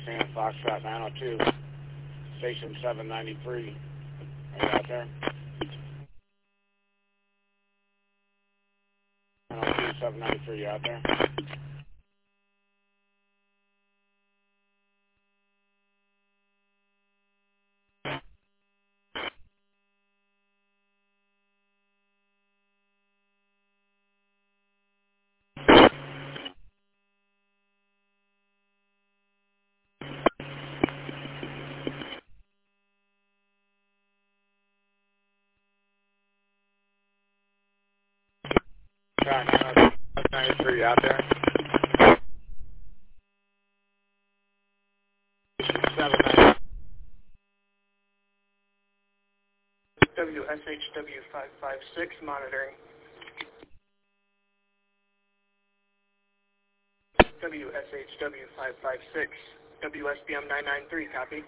Sam Foxtrot 902, Station 793. Are you out there? 902, 793, you out there? Track 902, 793, you out there? Station 793. WSHW 556 monitoring. WSHW 556, WSBM 993, copy.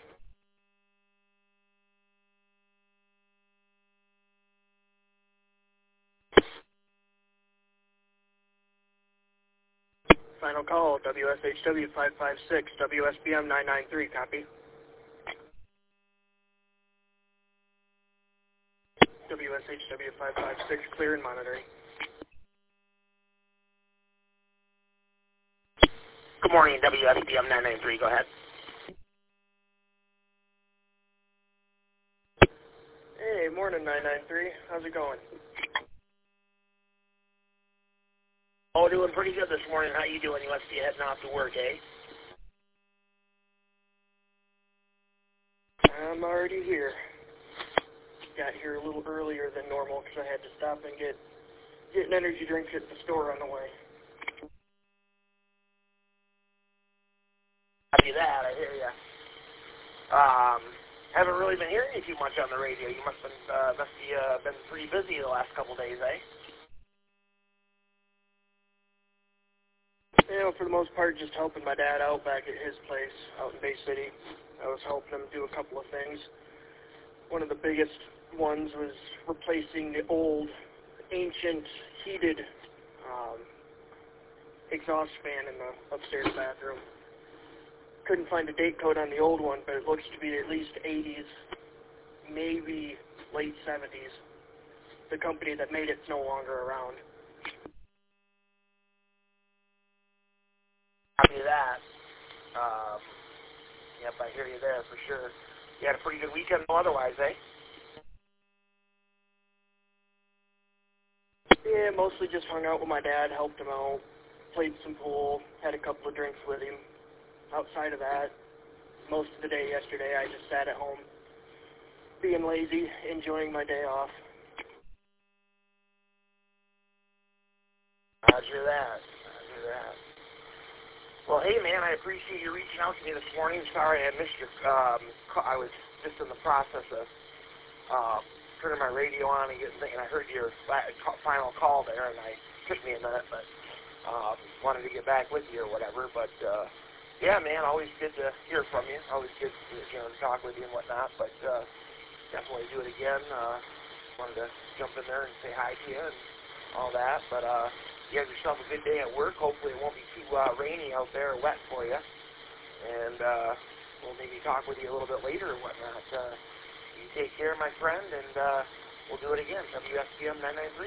Final call, WSHW 556, WSBM 993, copy. WSHW 556, clear and monitoring. Good morning, WSBM 993, go ahead. Hey, morning 993, how's it going? Oh, doing pretty good this morning. How you doing? You must be heading off to work, eh? I'm already here. Got here a little earlier than normal because I had to stop and get an energy drink at the store on the way. Copy that, I hear ya. Haven't really been hearing you too much on the radio. You must be been pretty busy the last couple days, eh? You know, for the most part, just helping my dad out back at his place out in Bay City. I was helping him do a couple of things. One of the biggest ones was replacing the old, ancient, heated exhaust fan in the upstairs bathroom. Couldn't find a date code on the old one, but it looks to be at least 80s, maybe late 70s. The company that made it's no longer around. Copy that. Yep, I hear you there for sure. You had a pretty good weekend otherwise, eh? Yeah, mostly just hung out with my dad, helped him out, played some pool, had a couple of drinks with him. Outside of that, most of the day yesterday I just sat at home, being lazy, enjoying my day off. Roger that. Roger that. Well, hey, man, I appreciate you reaching out to me this morning. Sorry I missed your I was just in the process of turning my radio on and I heard your final call there, and it took me a minute, but wanted to get back with you or whatever. But, yeah, man, always good to hear from you. Always good to talk with you and whatnot, but definitely do it again. Wanted to jump in there and say hi to you and all that, but you have yourself a good day at work. Hopefully it won't be too rainy out there or wet for you, and we'll maybe talk with you a little bit later or whatnot. You take care, my friend, and we'll do it again. WSBM 993.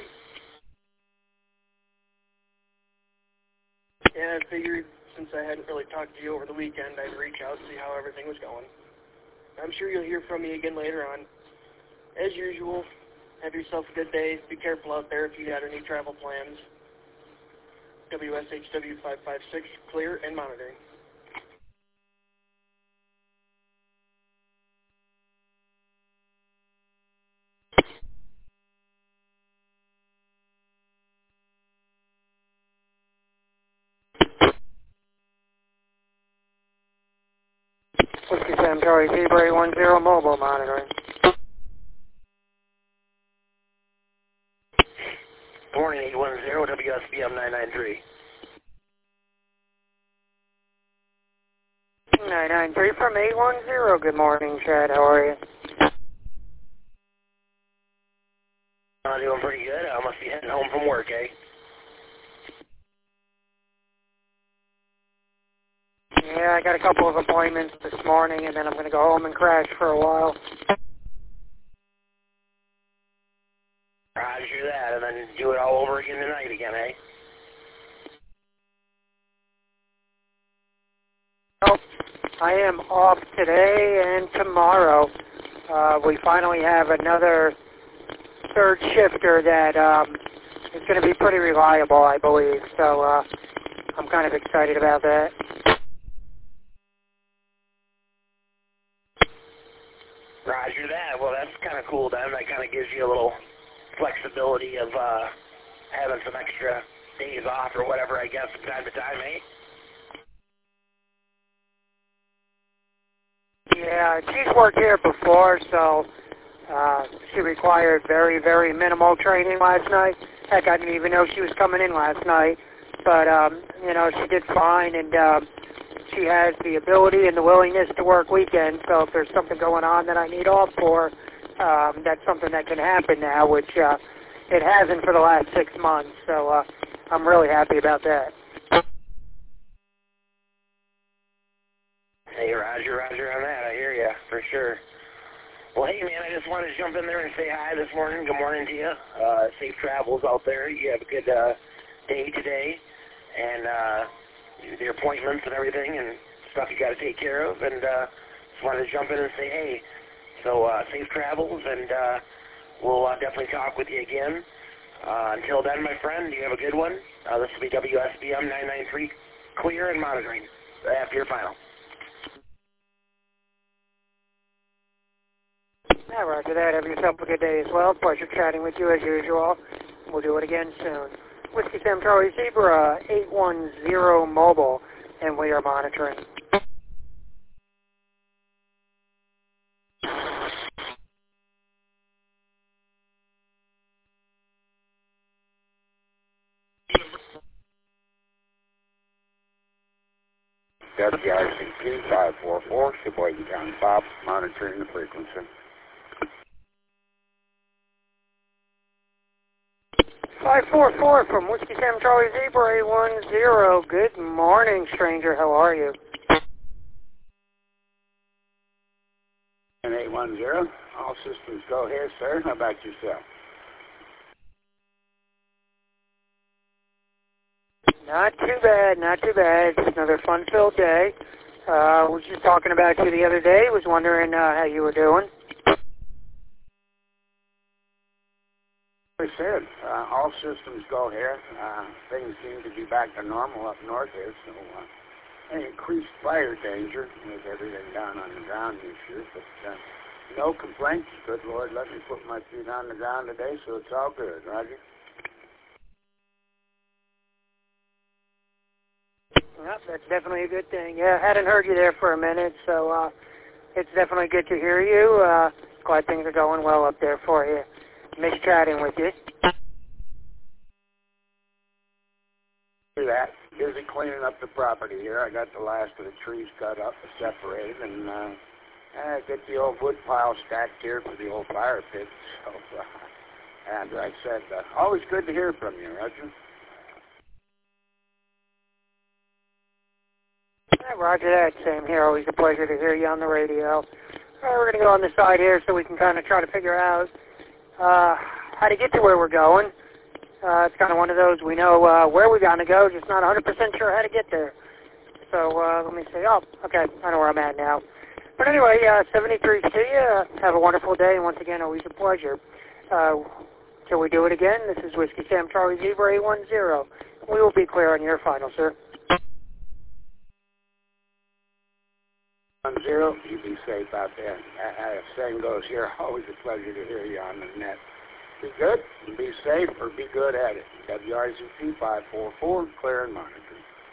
Yeah, I figured since I hadn't really talked to you over the weekend, I'd reach out and see how everything was going. I'm sure you'll hear from me again later on. As usual, have yourself a good day. Be careful out there if you got any travel plans. WSHW 556, clear and monitoring. Whiskey Sam Charlie Seabury 10 mobile monitoring. Morning 810 WSBM 993. 993 from 810. Good morning, Chad. How are you? Doing pretty good. I must be heading home from work, eh? Yeah, I got a couple of appointments this morning, and then I'm going to go home and crash for a while. Roger that, and then do it all over again tonight again, eh? Well, I am off today and tomorrow. We finally have another third shifter that is going to be pretty reliable, I believe. So I'm kind of excited about that. Roger that. Well, that's kind of cool, then. That kind of gives you a little flexibility of having some extra days off or whatever, I guess, from time to time, eh? Yeah, she's worked here before, so she required very, very minimal training last night. Heck, I didn't even know she was coming in last night. But, you know, she did fine, and she has the ability and the willingness to work weekends. So if there's something going on that I need off for, that's something that can happen now, which it hasn't for the last 6 months. So I'm really happy about that. Hey, Roger on that. I hear you, for sure. Well, hey, man, I just wanted to jump in there and say hi this morning. Good morning to you. Safe travels out there. You have a good day today, and your appointments and everything and stuff you got to take care of. And just wanted to jump in and say, hey, so safe travels, and we'll definitely talk with you again. Until then, my friend, you have a good one. This will be WSBM 993, clear and monitoring after your final. Yeah, roger that. Have yourself a good day as well. Pleasure chatting with you as usual. We'll do it again soon. Whiskey Sam Charlie Zebra 810 mobile, and we are monitoring. WRCP 544, Sheboygan County Bob, monitoring the frequency. 544 from Whiskey Sam Charlie Zebra 810. Good morning, stranger. How are you? And 810, all systems go here, sir. How about yourself? Not too bad, not too bad. Just another fun-filled day. Was just talking about you the other day. Was wondering how you were doing. Like I said, all systems go here. Things seem to be back to normal up north here, so increased fire danger with everything down on the ground this year. But no complaints. Good Lord, let me put my feet on the ground today, so it's all good. Roger. Yep, that's definitely a good thing. Yeah, I hadn't heard you there for a minute, so it's definitely good to hear you. Glad things are going well up there for you. Miss chatting with you. Do that. Busy cleaning up the property here. I got the last of the trees cut up and separated, and get the old wood pile stacked here for the old fire pit. So, and like I said, always good to hear from you, Roger. Yeah, roger that. Same here. Always a pleasure to hear you on the radio. All right, we're going to go on the side here so we can kind of try to figure out how to get to where we're going. It's kind of one of those, we know where we're going to go, just not 100% sure how to get there. So let me say, oh, okay, I know where I'm at now. But anyway, 73 to you. Have a wonderful day, and once again, always a pleasure. Till we do it again, this is Whiskey Sam Charlie Zebra 810. We will be clear on your final, sir. 10, you be safe out there. As same goes here, always a pleasure to hear you on the net. Be good, and be safe, or be good at it. WRZP 544, clear and monitoring.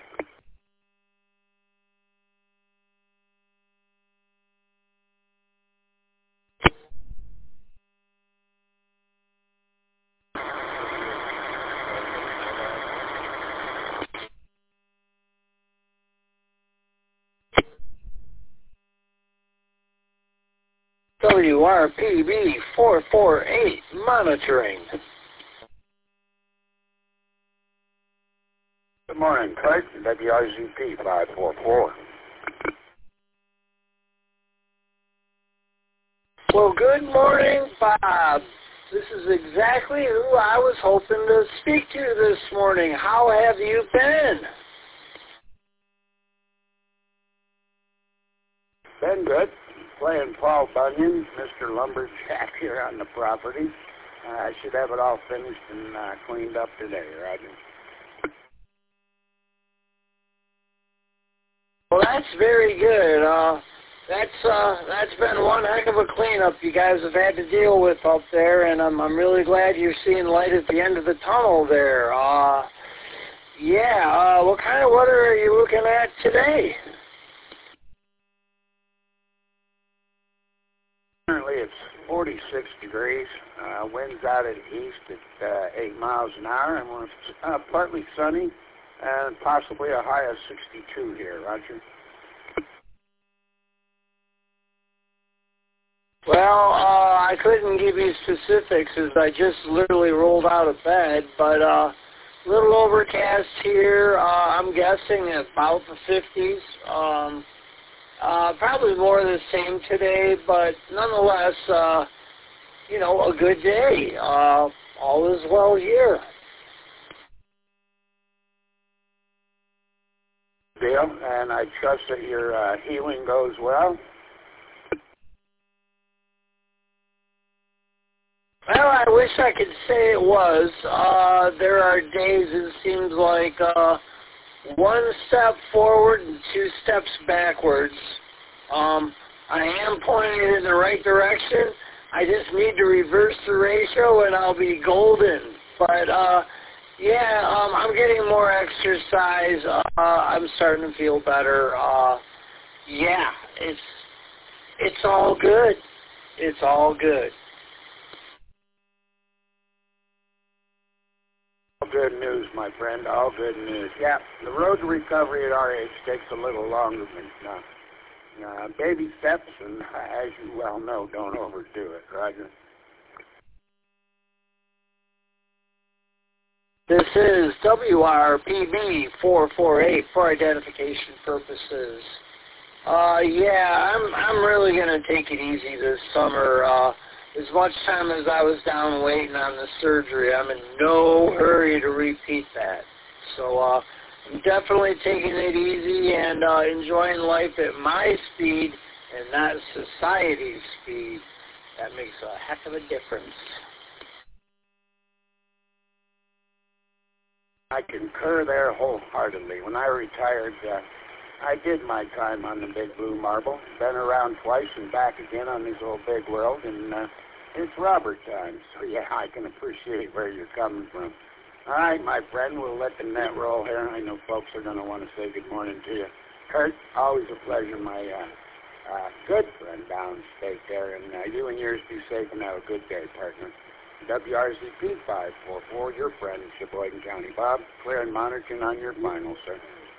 WRPB 448, monitoring. Good morning, Kurt. WRZP 544. Well, good morning, Bob. This is exactly who I was hoping to speak to this morning. How have you been? Been good. Playing Paul Bunyan, Mr. Lumberjack here on the property. I should have it all finished and cleaned up today, Roger. Well, that's very good. That's been one heck of a cleanup you guys have had to deal with up there, and I'm really glad you're seeing light at the end of the tunnel there. What kind of weather are you looking at today? Currently it's 46 degrees. Winds out at east at 8 miles an hour, and it's partly sunny and possibly a high of 62 here, Roger. Well, I couldn't give you specifics as I just literally rolled out of bed, but a little overcast here. I'm guessing about the 50s. Probably more of the same today, but nonetheless, a good day. All is well here. Deal, and I trust that your healing goes well. Well, I wish I could say it was. There are days it seems like one step forward and 2 steps backwards. I am pointing in the right direction. I just need to reverse the ratio and I'll be golden. But, I'm getting more exercise. I'm starting to feel better. It's all good. It's all good. All good news, my friend. All good news. Yeah, the road to recovery at our age takes a little longer than baby steps, and as you well know, don't overdo it, Roger. This is WRPB 448 for identification purposes. I'm really going to take it easy this summer. As much time as I was down waiting on the surgery, I'm in no hurry to repeat that. So I'm definitely taking it easy and enjoying life at my speed and not society's speed. That makes a heck of a difference. I concur there wholeheartedly. When I retired, I did my time on the Big Blue Marble. Been around twice and back again on this old big world, and it's Robert time. So, I can appreciate where you're coming from. All right, my friend, we'll let the net roll here. I know folks are going to want to say good morning to you. Kurt, always a pleasure, my good friend downstate there, and you and yours be safe and have a good day, partner. WRZP 544, your friend, Sheboygan County. Bob, clear and monitoring on your final, sir.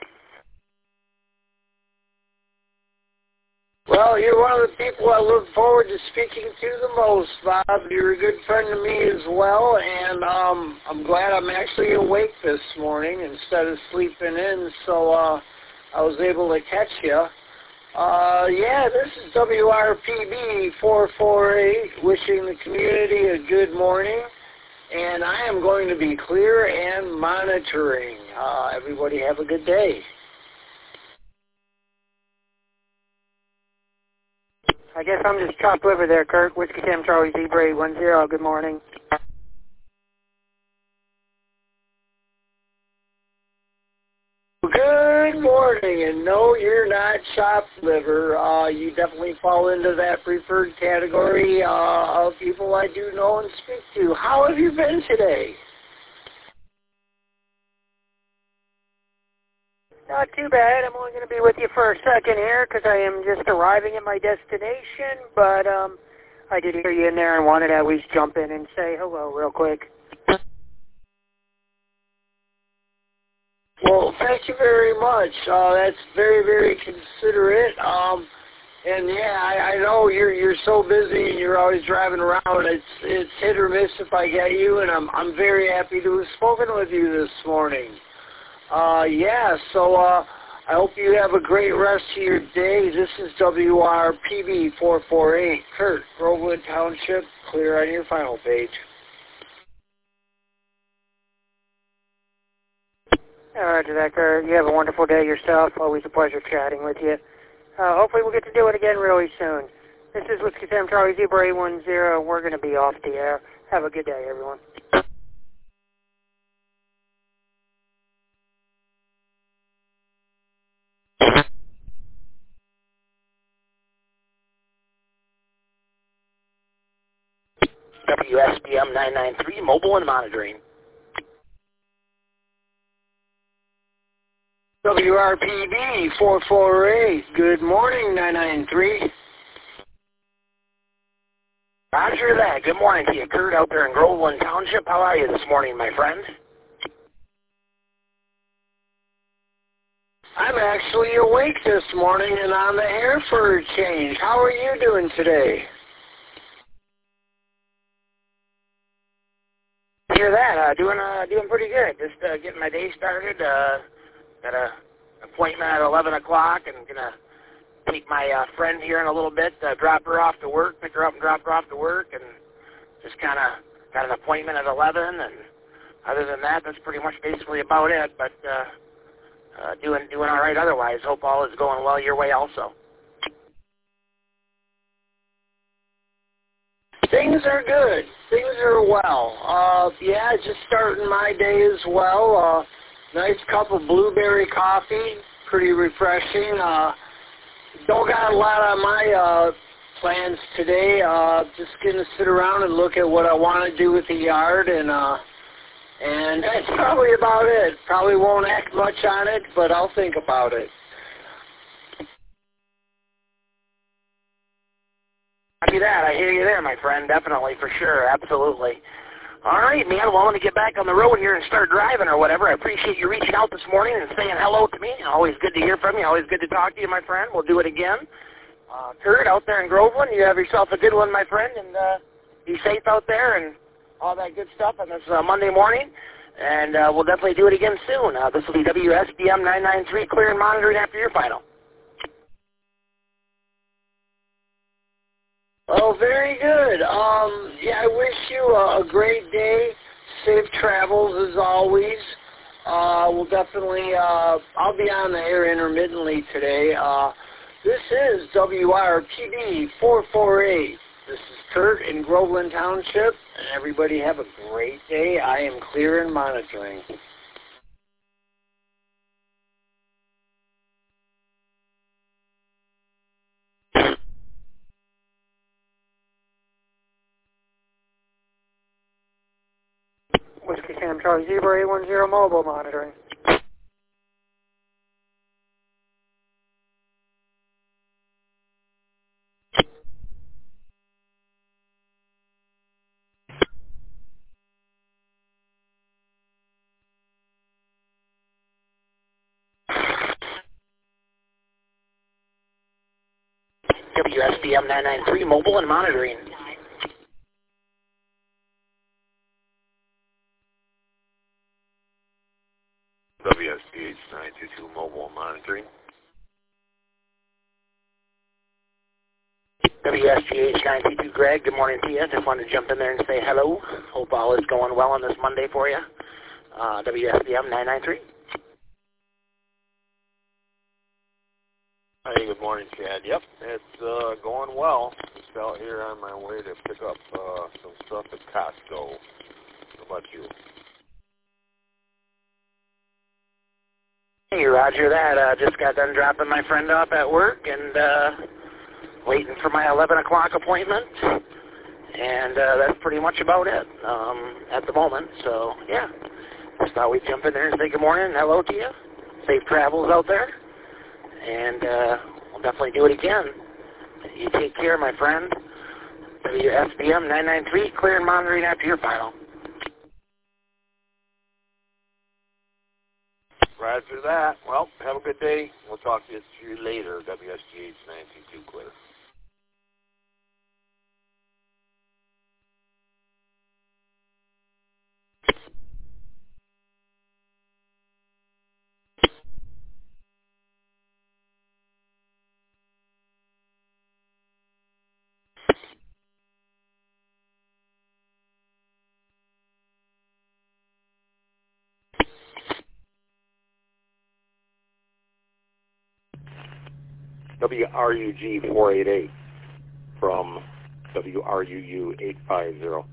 Well, you're one of the people I look forward to speaking to the most, Bob. You're a good friend to me as well, and I'm glad I'm actually awake this morning instead of sleeping in, so I was able to catch you. This is WRPB 448, wishing the community a good morning, and I am going to be clear and monitoring. Everybody have a good day. I guess I'm just chopped liver there, Kurt. Whiskey Sam Charlie Zebra 810. Good morning. Good morning, and no, you're not chopped liver. You definitely fall into that preferred category of people I do know and speak to. How have you been today? Not too bad. I'm only going to be with you for a second here because I am just arriving at my destination, but I did hear you in there and wanted to at least jump in and say hello real quick. Well, thank you very much. That's very, very considerate. I know you're so busy and you're always driving around. It's hit or miss if I get you, and I'm very happy to have spoken with you this morning. I hope you have a great rest of your day. This is WRPB 448, Kurt, Groveland Township, clear on your final page. All right, Kurt. You have a wonderful day yourself. Always a pleasure chatting with you. Hopefully we'll get to do it again really soon. This is Whiskey Sam Charlie Zebra 810. We're going to be off the air. Have a good day, everyone. WSBM 993, mobile and monitoring. WRPB 448, good morning, 993. Roger that. Good morning to you, Kurt, out there in Groveland Township. How are you this morning, my friend? I'm actually awake this morning and on the air for a change. How are you doing today? Hear that? Doing pretty good. Just getting my day started. Got a appointment at 11 o'clock, and gonna take my friend here in a little bit, drop her off to work, pick her up and drop her off to work, and just kind of got an appointment at 11. And other than that, that's pretty much basically about it. But doing all right otherwise. Hope all is going well your way also. Things are good. Things are well. Yeah, just starting my day as well. Nice cup of blueberry coffee, pretty refreshing. Don't got a lot on my plans today. Just gonna sit around and look at what I want to do with the yard, and that's probably about it. Probably won't act much on it, but I'll think about it. Copy that. I hear you there, my friend. Definitely, for sure. Absolutely. All right, man. Well, I'm going to get back on the road here and start driving or whatever. I appreciate you reaching out this morning and saying hello to me. Always good to hear from you. Always good to talk to you, my friend. We'll do it again. Kurt, out there in Groveland, you have yourself a good one, my friend, and be safe out there and all that good stuff on this Monday morning. And we'll definitely do it again soon. This will be WSBM 993, clear and monitoring after your final. Oh, very good. Yeah, I wish you a great day. Safe travels as always. We'll definitely, I'll be on the air intermittently today. This is WRPB 448. This is Kurt in Groveland Township, and everybody have a great day. I am clear and monitoring. Whiskey Sam Charlie Zebra 810 mobile monitoring. WSBM 993, mobile and monitoring. WSBH 922, mobile and monitoring. WSGH 922, Greg, good morning to you. Just wanted to jump in there and say hello. Hope all is going well on this Monday for you. WSBM 993. Hey, good morning, Chad. Yep, it's going well. Just out here on my way to pick up some stuff at Costco. How about you? Hey, Roger that. Just got done dropping my friend off at work and waiting for my 11 o'clock appointment. And that's pretty much about it at the moment. So, yeah, just thought we'd jump in there and say good morning and hello to you. Safe travels out there. And we'll definitely do it again. You take care, my friend. WSBM 993, clear and monitoring after your final. Roger that. Well, have a good day. We'll talk to you later. WSGH 922, clear. WRUG 488 from WRUU 850.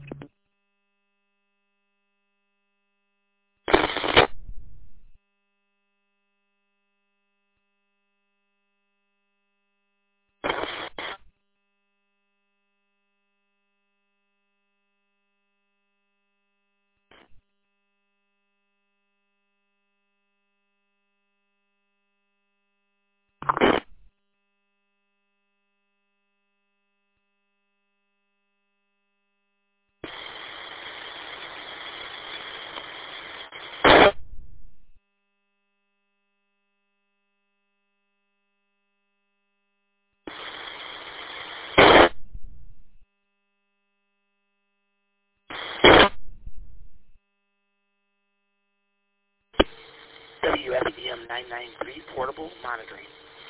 WSBM 993 portable monitoring.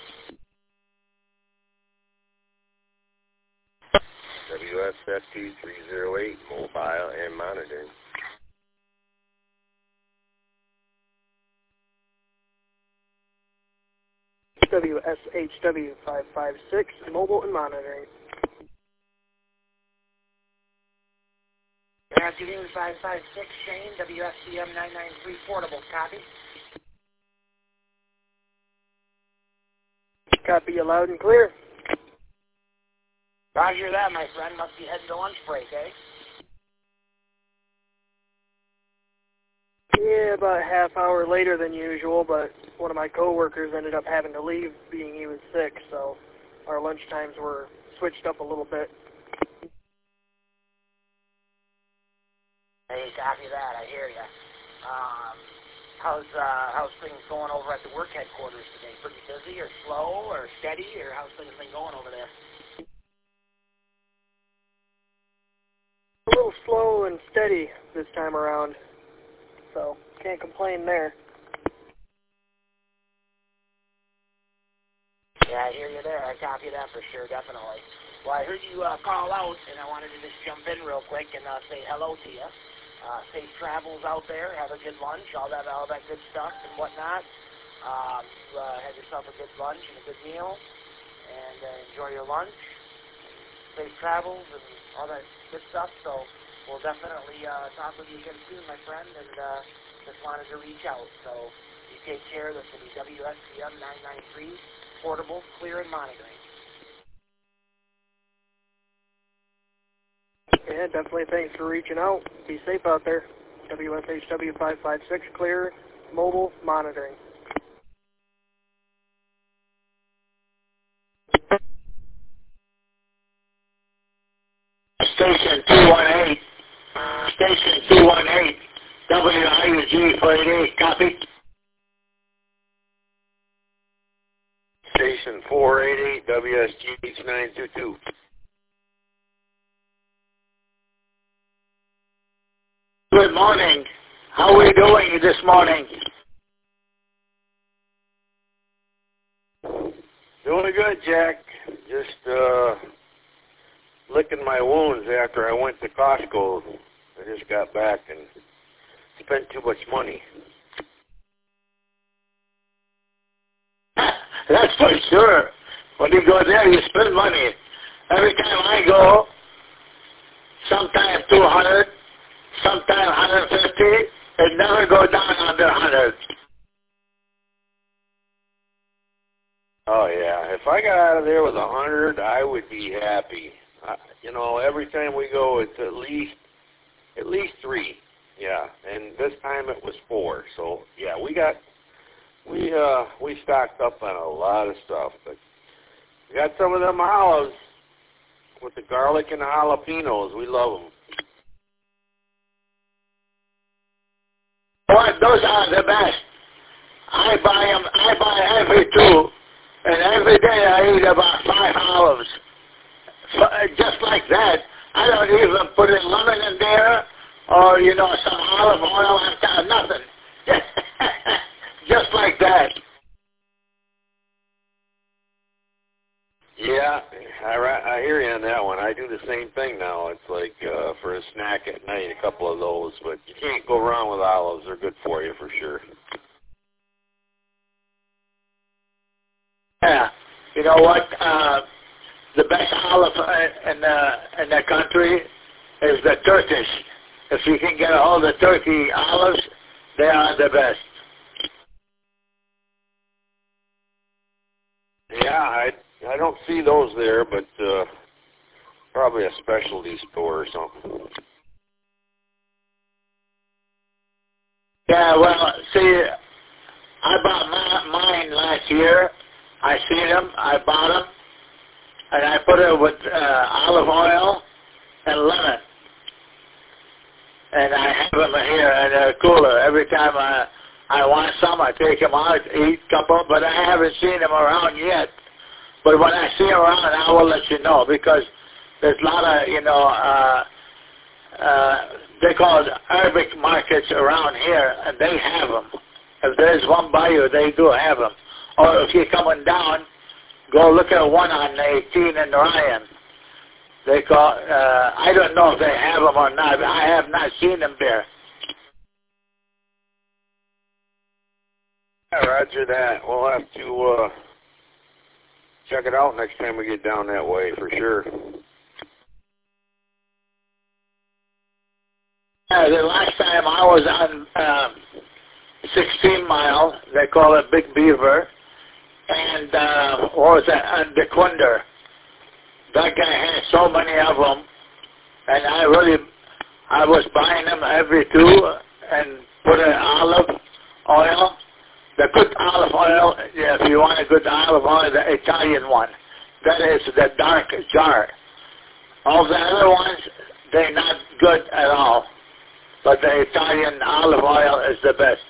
WSFT 308 mobile and monitoring. WSHW 556 mobile and monitoring. Good afternoon, 556 Shane, WSBM 993 portable, copy. Copy you loud and clear. Roger that, my friend. Must be heading to lunch break, eh? Yeah, about a half hour later than usual, but one of my coworkers ended up having to leave being he was sick, so our lunch times were switched up a little bit. Hey, copy that. I hear ya. How's things going over at the work headquarters today? Pretty busy or slow or steady, or how's things been going over there? A little slow and steady this time around, so can't complain there. Yeah, I hear you there. I copy that for sure, definitely. Well, I heard you call out, and I wanted to just jump in real quick and say hello to you. Safe travels out there. Have a good lunch, all that good stuff and whatnot. You have yourself a good lunch and a good meal, and enjoy your lunch. Safe travels and all that good stuff. So we'll definitely talk with you again soon, my friend. And just wanted to reach out. So you take care. This will be WSBM 993 portable, clear, and monitoring. Yeah, definitely thanks for reaching out. Be safe out there. WSHW 556 clear, mobile, monitoring. Station 218. Station 218. WIUG 488. Copy. Station 488 WSGH 922. Good morning. How are we doing this morning? Doing good, Jack. Just licking my wounds after I went to Costco. I just got back and spent too much money. That's for sure. When you go there, you spend money. Every time I go, sometimes 200, sometimes 150. It never goes down under 100. Oh yeah, if I got out of there with 100, I would be happy. Every time we go, it's at least 3. Yeah, and this time it was 4. So yeah, we stocked up on a lot of stuff, but we got some of them olives with the garlic and the jalapenos. We love them. Boy, those are the best. I buy every 2, and every day I eat about 5 olives. Just like that. I don't even put in lemon in there or, some olive oil on top, nothing. Just like that. Yeah, I hear you on that one. I do the same thing now. It's like for a snack at night, a couple of those. But you can't go wrong with olives. They're good for you for sure. Yeah. You know what? The best olive in the country is the Turkish. If you can get a hold of Turkey olives, they are the best. Yeah, I don't see those there, but probably a specialty store or something. Yeah, well, see, I bought mine last year. I seen them, I bought them, and I put it with olive oil and lemon. And I have them here in a cooler. Every time I want some, I take them out, eat a couple, but I haven't seen them around yet. But when I see them around, I will let you know, because there's a lot of, they call it Arabic markets around here, and they have them. If there's one by you, they do have them. Or if you're coming down, go look at one on 18 in Ryan. They call, I don't know if they have them or not. I have not seen them there. Yeah, roger that. We'll have to check it out next time we get down that way, for sure. Yeah, the last time I was on 16 Mile, they call it Big Beaver, and what was that, and the Quinder. That guy had so many of them, and I was buying them every two and put in olive oil. The good olive oil, yeah, if you want a good olive oil, the Italian one. That is the dark jar. All the other ones, they're not good at all. But the Italian olive oil is the best.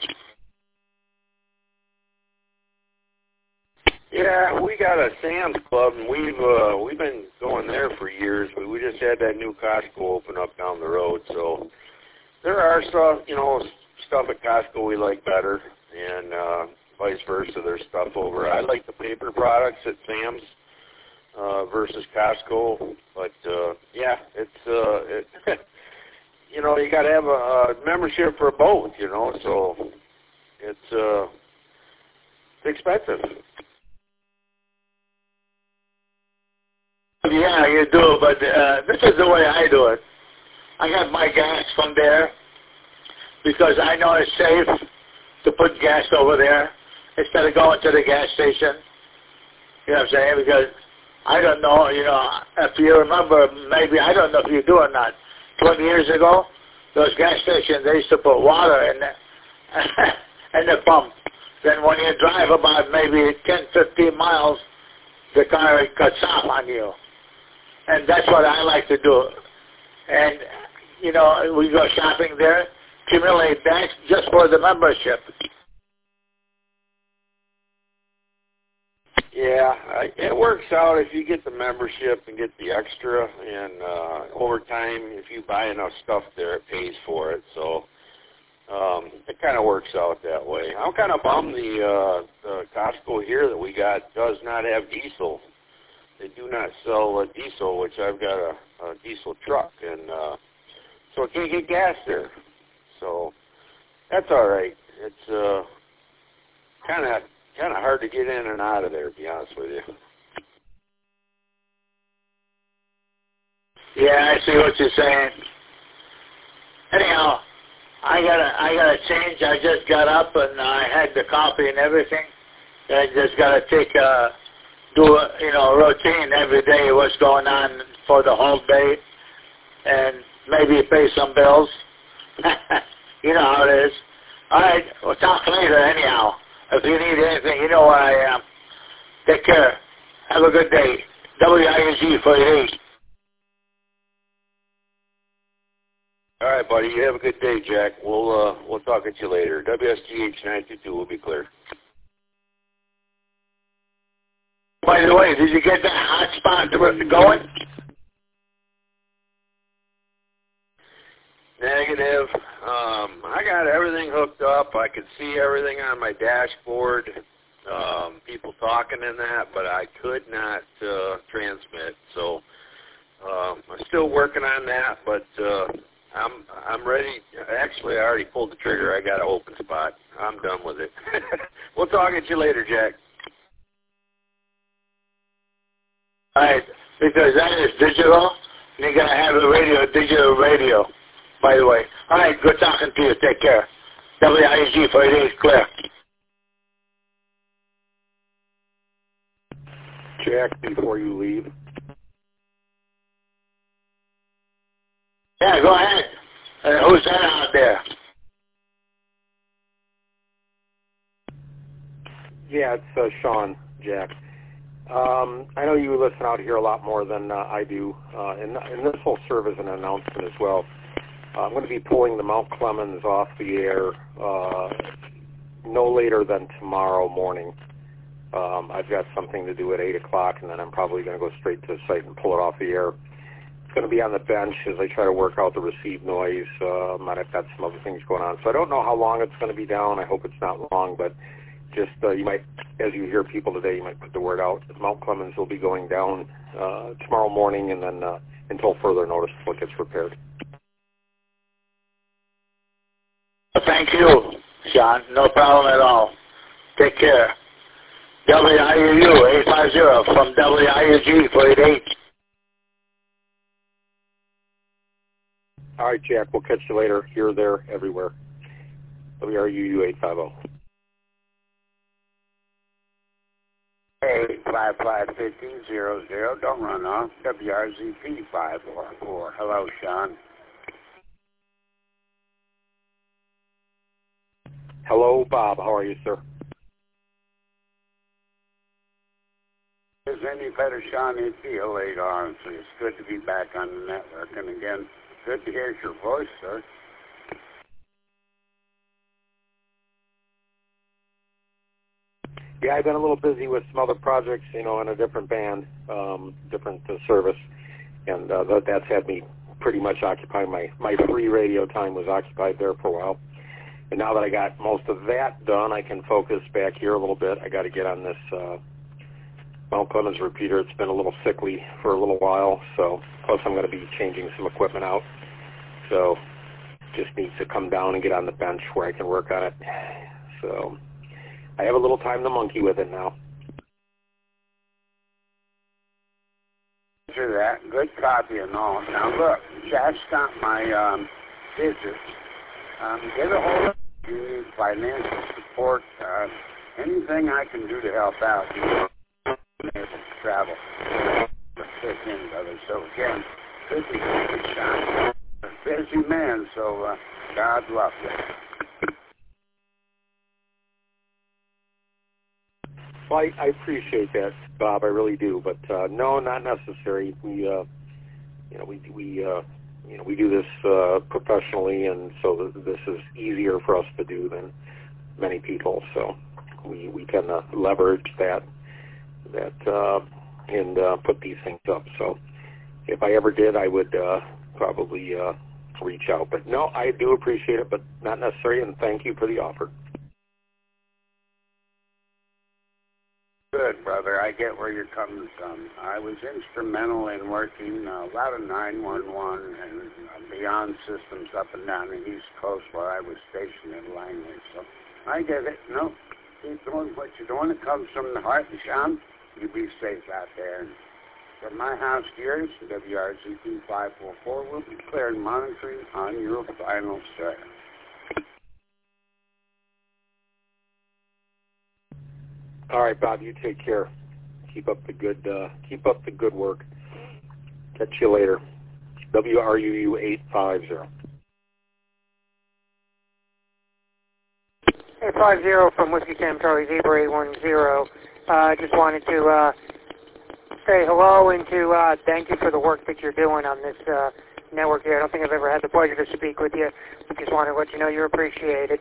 Yeah, we got a Sam's Club, and we've been going there for years. But we just had that new Costco open up down the road, so there are stuff at Costco we like better, and vice versa. There's stuff over. I like the paper products at Sam's versus Costco, but yeah, it's you got to have a membership for both, so it's expensive. Yeah, you do, but this is the way I do it. I got my gas from there because I know it's safe to put gas over there instead of going to the gas station. You know what I'm saying? Because I don't know, if you remember, maybe, I don't know if you do or not, 20 years ago, those gas stations, they used to put water in the pump. Then when you drive about maybe 10, 15 miles, the car cuts off on you. And that's what I like to do. And, we go shopping there, accumulate that just for the membership. Yeah, it works out if you get the membership and get the extra, and over time, if you buy enough stuff there, it pays for it. So it kind of works out that way. I'm kind of bummed the Costco here that we got does not have diesel. They do not sell diesel, which I've got a diesel truck, and so I can't get gas there. So that's all right. It's kind of hard to get in and out of there, to be honest with you. Yeah, I see what you're saying. Anyhow, I gotta change. I just got up and I had the coffee and everything. I just gotta do a routine every day, what's going on for the whole day, and maybe pay some bills. You know how it is. All right, we'll talk later anyhow. If you need anything, you know where I am. Take care. Have a good day. WING 48. All right, buddy. You have a good day, Jack. We'll talk at you later. WSGH 922 will be clear. By the way, did you get that hot spot going? Negative. I got everything hooked up. I could see everything on my dashboard, people talking in that, but I could not transmit. So I'm still working on that, but I'm ready. Actually, I already pulled the trigger. I got an open spot. I'm done with it. We'll talk at you later, Jack. All right, because that is digital, and you're going to have the digital radio, by the way. All right, good talking to you. Take care. WIUG 48 clear. Jack, before you leave. Yeah, go ahead. Who's that out there? Yeah, it's Sean, Jack. I know you listen out here a lot more than I do, and this will serve as an announcement as well. I'm going to be pulling the Mount Clemens off the air no later than tomorrow morning. I've got something to do at 8 o'clock, and then I'm probably going to go straight to the site and pull it off the air. It's going to be on the bench as I try to work out the received noise. I've got some other things going on. So I don't know how long it's going to be down. I hope it's not long, but just you might, as you hear people today, you might put the word out. Mount Clemens will be going down tomorrow morning, and then until further notice until it gets repaired. Thank you, Sean. No problem at all. Take care. WIUU 850 from WIUG 48. All right, Jack, we'll catch you later. Here, there, everywhere. WRUU 850. 855-1500. Don't run off. WRZP 544. Hello, Sean. Hello, Bob. How are you, sir? Is any better, Sean? It's feel late on, so it's good to be back on the network. And again, good to hear your voice, sir. Yeah, I've been a little busy with some other projects, in a different band, different service, and that's had me pretty much occupied. My free radio time was occupied there for a while. And now that I got most of that done, I can focus back here a little bit. I got to get on this Mount Clemens repeater. It's been a little sickly for a little while, so plus I'm going to be changing some equipment out. So just needs to come down and get on the bench where I can work on it. So I have a little time to monkey with it now. After that, good copy and all. Now look, Jack's got my digits. Get a hold of you. You need financial support. Anything I can do to help out. Able to travel. Fit in, brother. So again, good to hear you, Sean. A busy man, so God love you. Well, I appreciate that, Bob. I really do. But no, not necessary. We do this professionally, and so this is easier for us to do than many people. So we tend to leverage that and put these things up. So if I ever did, I would probably reach out. But no, I do appreciate it, but not necessary. And thank you for the offer. Good, brother. I get where you're coming from. I was instrumental in working a lot of 911 and beyond systems up and down the East Coast while I was stationed in Langley. So I get it. No, keep doing what you're doing. It comes from the heart. And Sean, you be safe out there. And from my house to yours, WRZP 544 will be clear and monitoring on your final sir. All right, Bob. You take care. Keep up the good work. Catch you later. WRUU 850. 850 from Whiskey Sam Charlie Zebra 810. Just wanted to say hello and to thank you for the work that you're doing on this network here. I don't think I've ever had the pleasure to speak with you. I just wanted to let you know you're appreciated.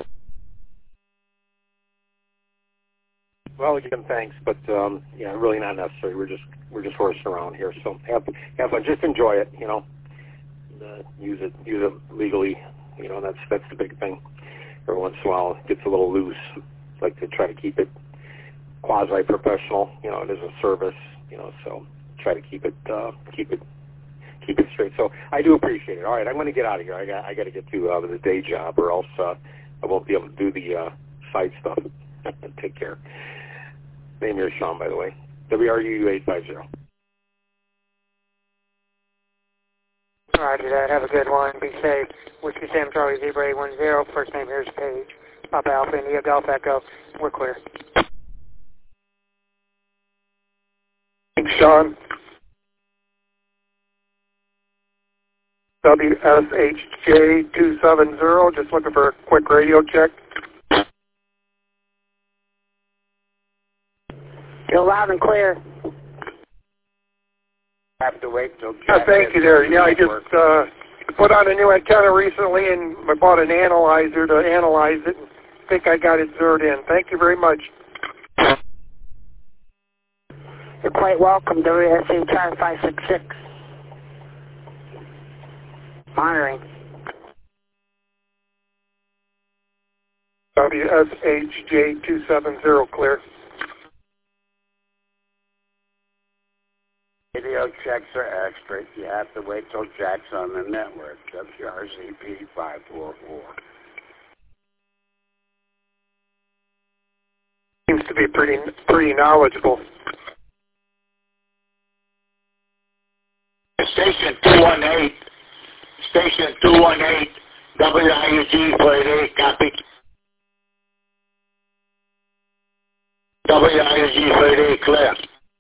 Well, again, thanks, but really not necessary. We're just horsing around here, so have fun. Just enjoy it, use it legally, that's the big thing. Every once in a while, it gets a little loose. Like to try to keep it quasi-professional, it is a service, so try to keep it straight. So I do appreciate it. All right, I'm going to get out of here. I got to get to the day job, or else I won't be able to do the side stuff. Take care. Name here is Sean, by the way. WRUU 850. Roger that. Have a good one. Be safe. Whiskey Sam Charlie Zebra 810. First name here's Paige. Papa Alpha India Golf Echo. We're clear. Thanks, Sean. WSHJ270. Just looking for a quick radio check. You're loud and clear. Have to wait till. Thank you there. Yeah, I just put on a new antenna recently, and I bought an analyzer to analyze it. And think I got it zeroed in. Thank you very much. You're quite welcome. WSHR 566. Monitoring. WSHJ270 clear. Radio checks are extra. You have to wait till Jack's on the network. WRZP 544. Seems to be pretty knowledgeable. Station 218. Station 218. WIUG 48. Copy. WIUG 48 clear.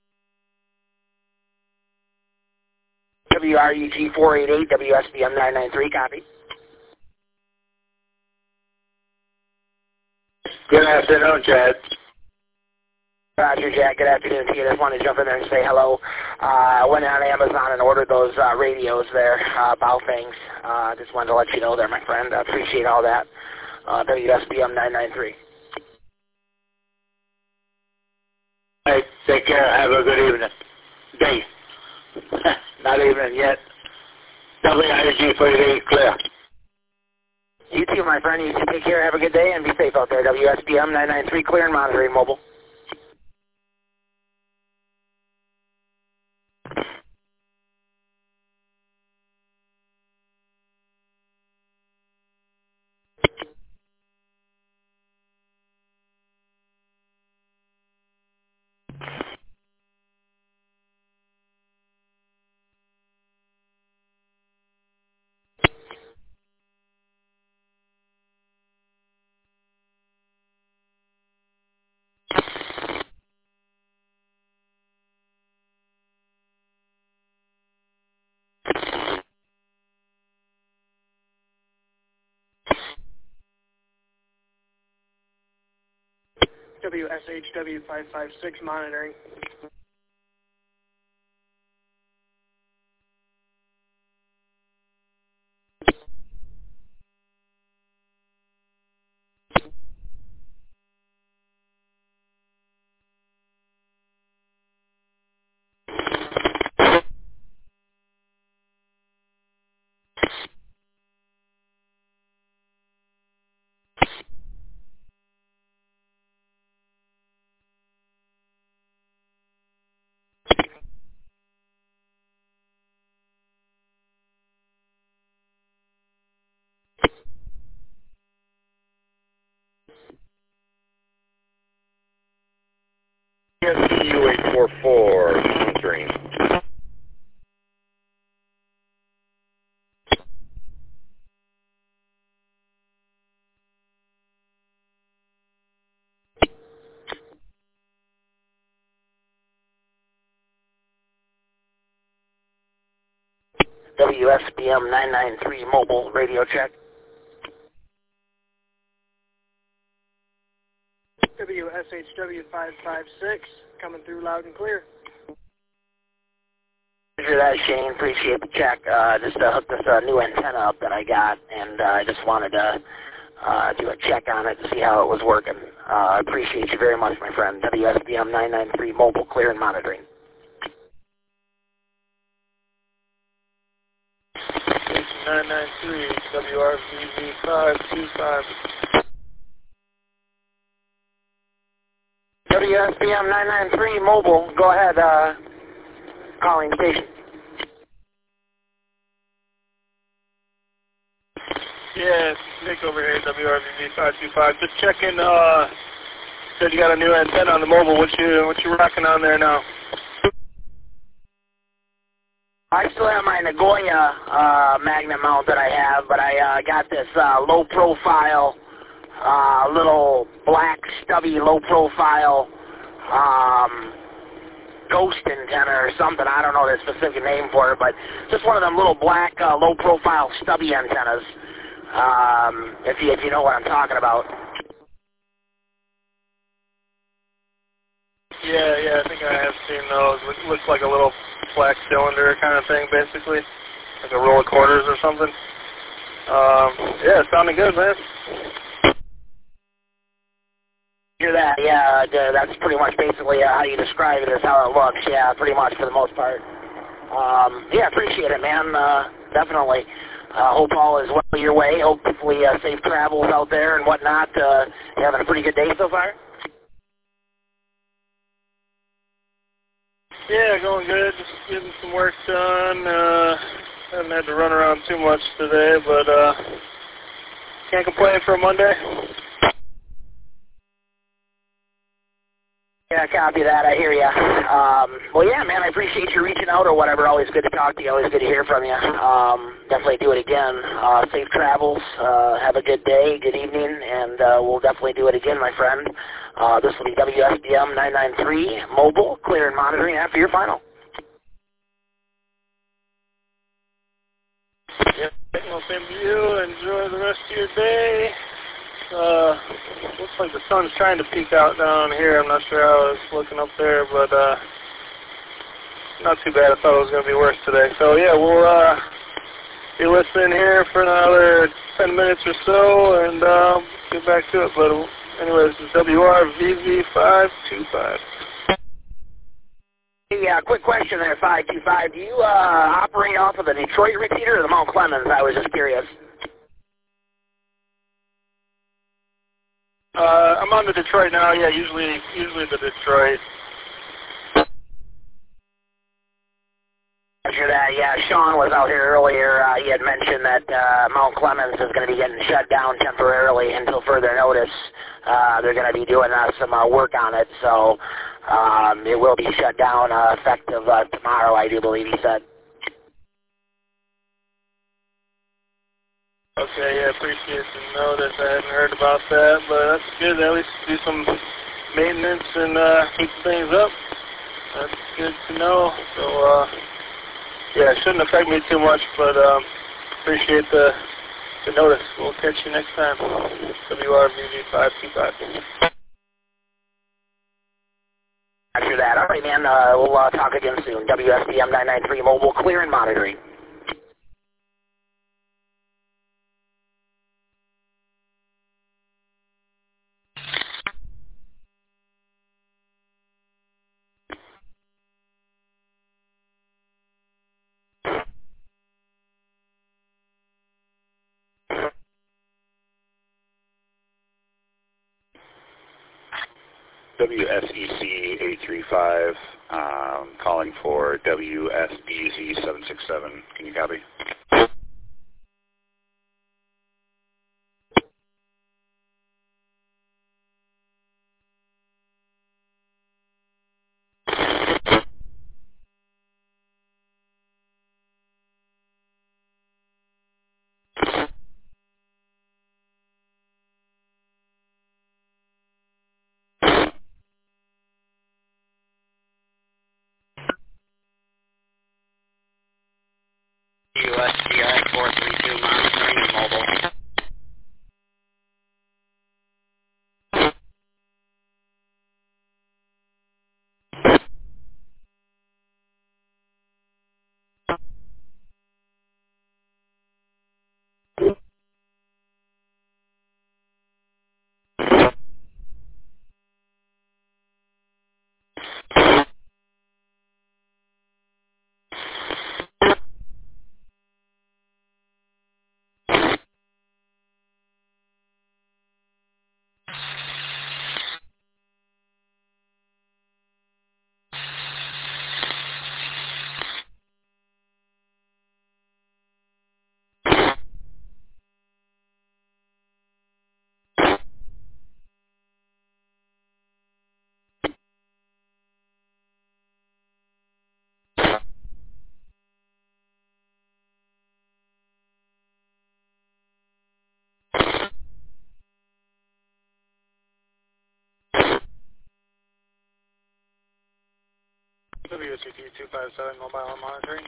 WRUG 488, WSBM 993, copy. Good afternoon, Chad. Roger, Jack. Good afternoon to you. Just wanted to jump in there and say hello. Went on Amazon and ordered those radios there, Baofengs. Just wanted to let you know there, my friend. I appreciate all that. WSBM 993. Hey, take care. Have a good evening. Day. Not evening yet. WIUG 48 clear. You too, my friend. You too. Take care. Have a good day and be safe out there. WSBM 993 clear and monitoring mobile. WSHW 556 monitoring. SCU 844 monitoring. WSBM 993 mobile radio check. WSHW 556 coming through loud and clear. Roger that, Shane. Appreciate the check. Just hooked this new antenna up that I got, and I just wanted to do a check on it to see how it was working. I appreciate you very much, my friend. WSBM 993 mobile clear and monitoring. Station 993 WRVV 525. WSBM 993 mobile. Go ahead. Calling station. Yeah, Nick over here, WRVV 525. Just checking. Said you got a new antenna on the mobile. What you rocking on there now? I still have my Nagoya magnet mount that I have, but I got this low-profile, little black, stubby, low-profile ghost antenna or something. I don't know the specific name for it, but just one of them little black, low-profile, stubby antennas, if you know what I'm talking about. Yeah, I think I have seen those. Looks like a little black cylinder kind of thing, basically, like a roll of quarters or something. Yeah, it sounded good, man. Hear that? Yeah, that's pretty much basically how you describe it, is how it looks. Yeah, pretty much for the most part. Yeah, appreciate it, man. Definitely. Hope all is well your way. Hopefully safe travels out there and whatnot. You having a pretty good day so far? Yeah, going good. Just getting some work done. Haven't had to run around too much today, but can't complain for a Monday. Yeah, copy that. I hear ya. Well, yeah, man, I appreciate you reaching out or whatever. Always good to talk to you. Always good to hear from you. Definitely do it again. Safe travels. Have a good day, good evening, and we'll definitely do it again, my friend. This will be WSBM 993 mobile, clear and monitoring after your final. Yeah, well, same to you. Enjoy the rest of your day. Looks like the sun's trying to peek out down here. I'm not sure how it's looking up there, but not too bad. I thought it was going to be worse today. So, yeah, we'll be listening here for another 10 minutes or so and get back to it. But anyway, this is WRVV525. Yeah, quick question there, 525. Do you operate off of the Detroit repeater or the Mount Clemens? I was just curious. I'm on the Detroit now. Yeah, usually the Detroit. After that, yeah, Sean was out here earlier. He had mentioned that Mount Clemens is going to be getting shut down temporarily until further notice. They're going to be doing some work on it, so it will be shut down effective tomorrow, I do believe he said. Okay, yeah, appreciate the notice. I hadn't heard about that, but that's good. At least do some maintenance and keep things up. That's good to know. So, yeah, it shouldn't affect me too much, but appreciate the notice. We'll catch you next time. WRVV525. After that, all right, man, we'll talk again soon. WSBM 993 mobile, clear and monitoring. WSEC 835, calling for WSBZ 767. Can you copy? USGI 432 monitoring and mobile. WSCT 257, mobile and monitoring.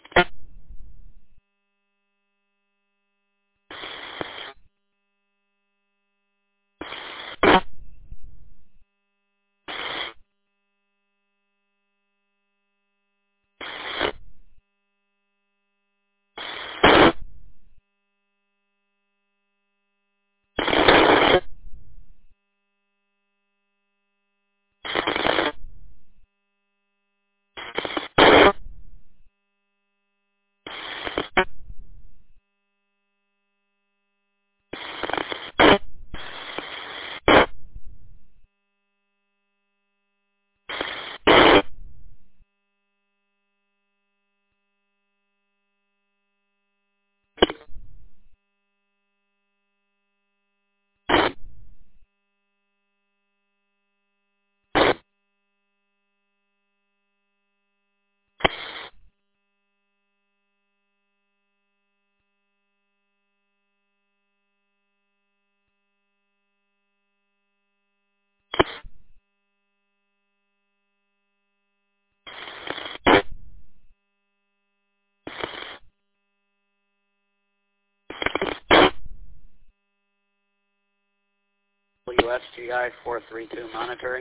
WSGI 432 monitoring.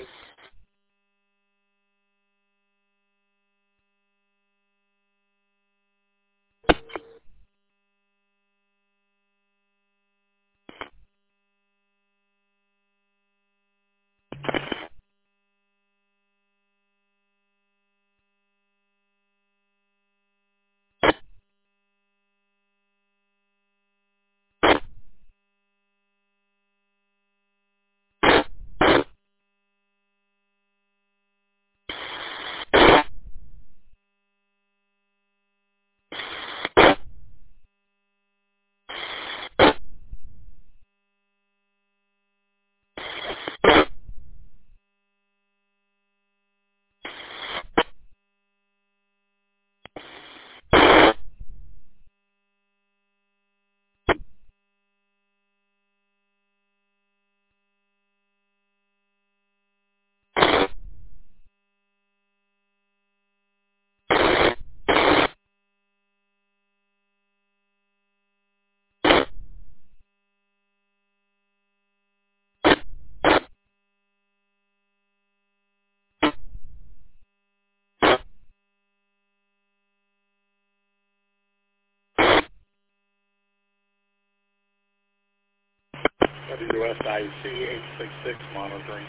WSIC 866 monitoring.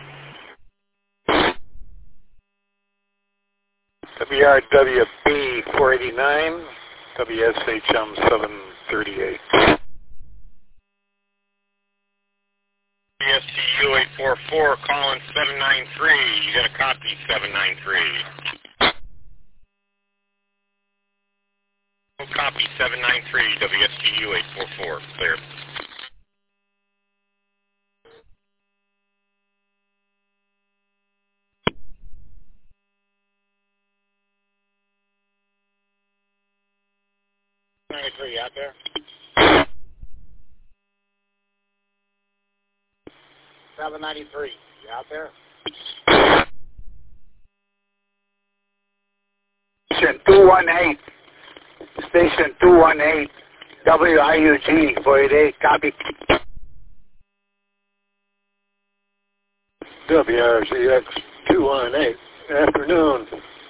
WRWB 489, WSHM 738. WSTU 844, calling 793. You got a copy 793. Copy 793, WSTU 844, clear. Out there. 793. You out there? Station 218. Station 218. WIUG 488. Copy. WRZX 218. Afternoon.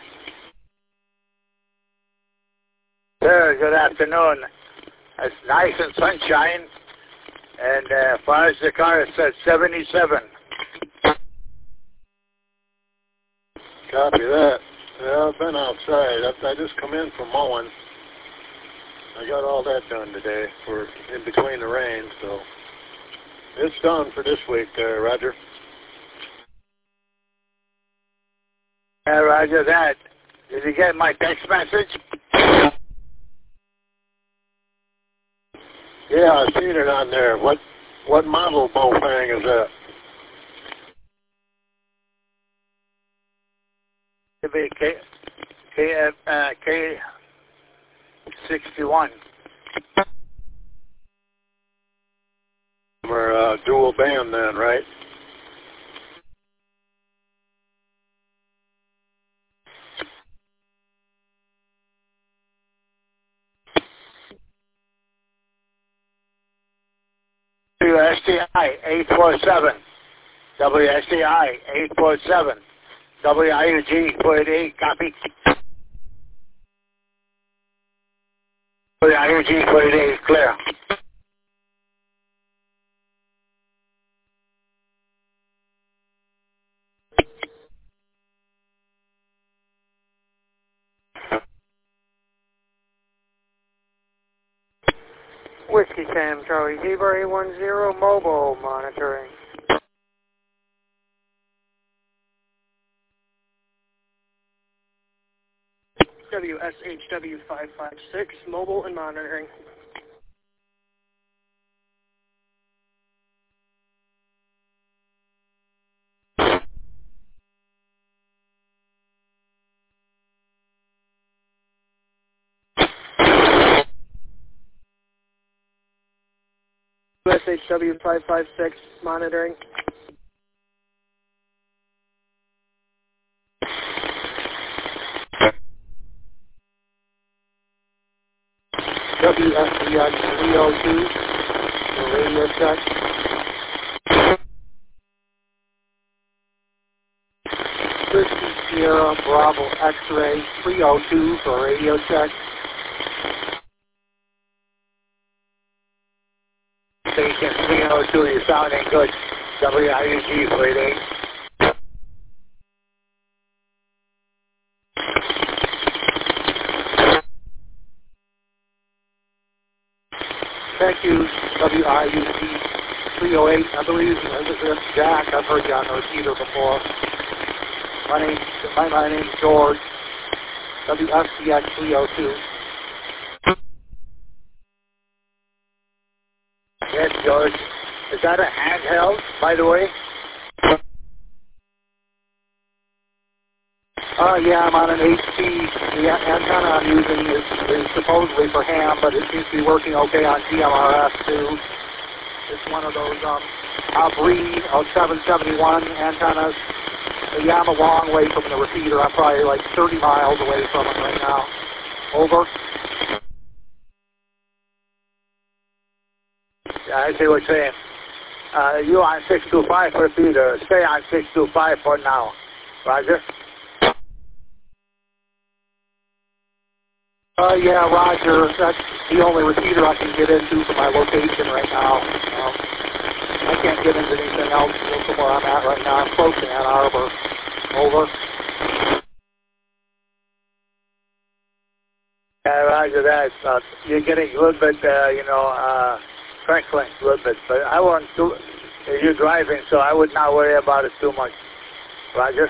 Sir, good afternoon. It's nice and sunshine, and as far as the car, it says 77. Copy that. Yeah, I've been outside. I just come in from mowing. I got all that done today for in between the rain, so it's done for this week, Roger. Yeah, Roger that. Did you get my text message? Yeah, I've seen it on there. What model Bofang is that? It'll be K61. We're dual band then, right? WSCI 847. WSCI 847. WIUG 488, copy. WIUG 488, clear. Whiskey Sam Charlie Zebra 810 mobile monitoring. WSHW 556 mobile and monitoring. USHW 556 monitoring. WSCX 302 for radio check. Whiskey Sierra Bravo X-ray 302 for radio check. Station 302, you're sounding good. WIUG 488. Thank you, WIUG 308. I believe this is Jack. I've heard you on the repeater before. My name's George. WSCX 302. Yes, George. Is that a handheld, by the way? Yeah, I'm on an HP. The antenna I'm using is supposedly for ham, but it seems to be working okay on GMRS too. It's one of those Abri 771 antennas. Yeah, I'm a long way from the repeater. I'm probably like 30 miles away from it right now. Over. Yeah, I see what you're saying. You on 625 for repeater. Stay on 625 for now. Roger? Yeah, Roger. That's the only repeater I can get into for my location right now. I can't get into anything else from where I'm at right now. I'm close to Ann Arbor. Over. Yeah, Roger that. You're getting a little bit, crinkling a little bit. But I won't do. You're driving, so I would not worry about it too much. Roger?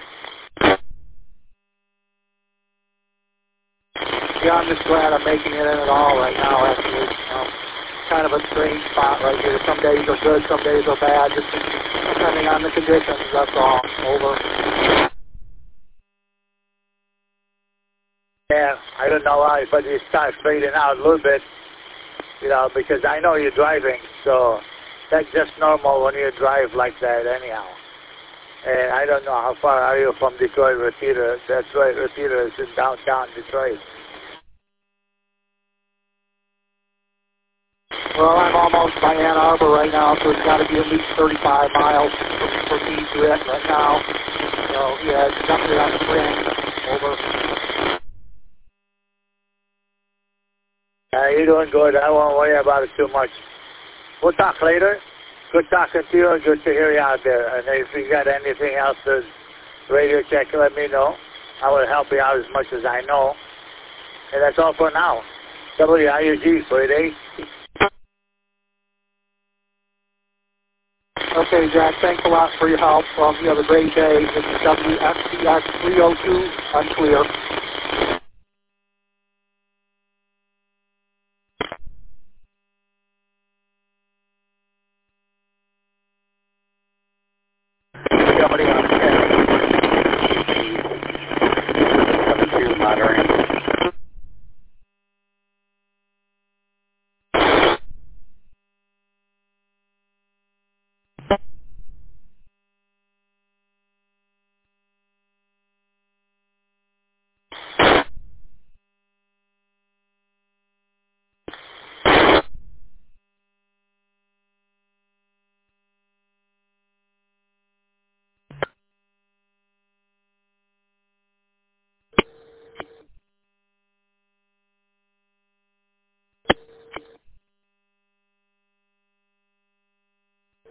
Yeah, I'm just glad I'm making it in at all right now, actually. Kind of a strange spot right here. Some days are good, some days are bad, just depending on the conditions, that's all. Over. Yeah, I don't know why, but you start fading out a little bit, because I know you're driving, so that's just normal when you drive like that anyhow. And I don't know how far are you from Detroit repeater. That's right, repeater is in downtown Detroit. Well, I'm almost by Ann Arbor right now, so it's got to be at least 35 miles for me to it right now. So, yeah, it's definitely on spring. Over. You're doing good. I won't worry about it too much. We'll talk later. Good talking to you and good to hear you out there. And if you got anything else to radio check, let me know. I will help you out as much as I know. And that's all for now. WIUG 488. Okay, Jack, thanks a lot for your help. You have a great day. This is WSCX 302. I'm clear. Somebody on the monitoring.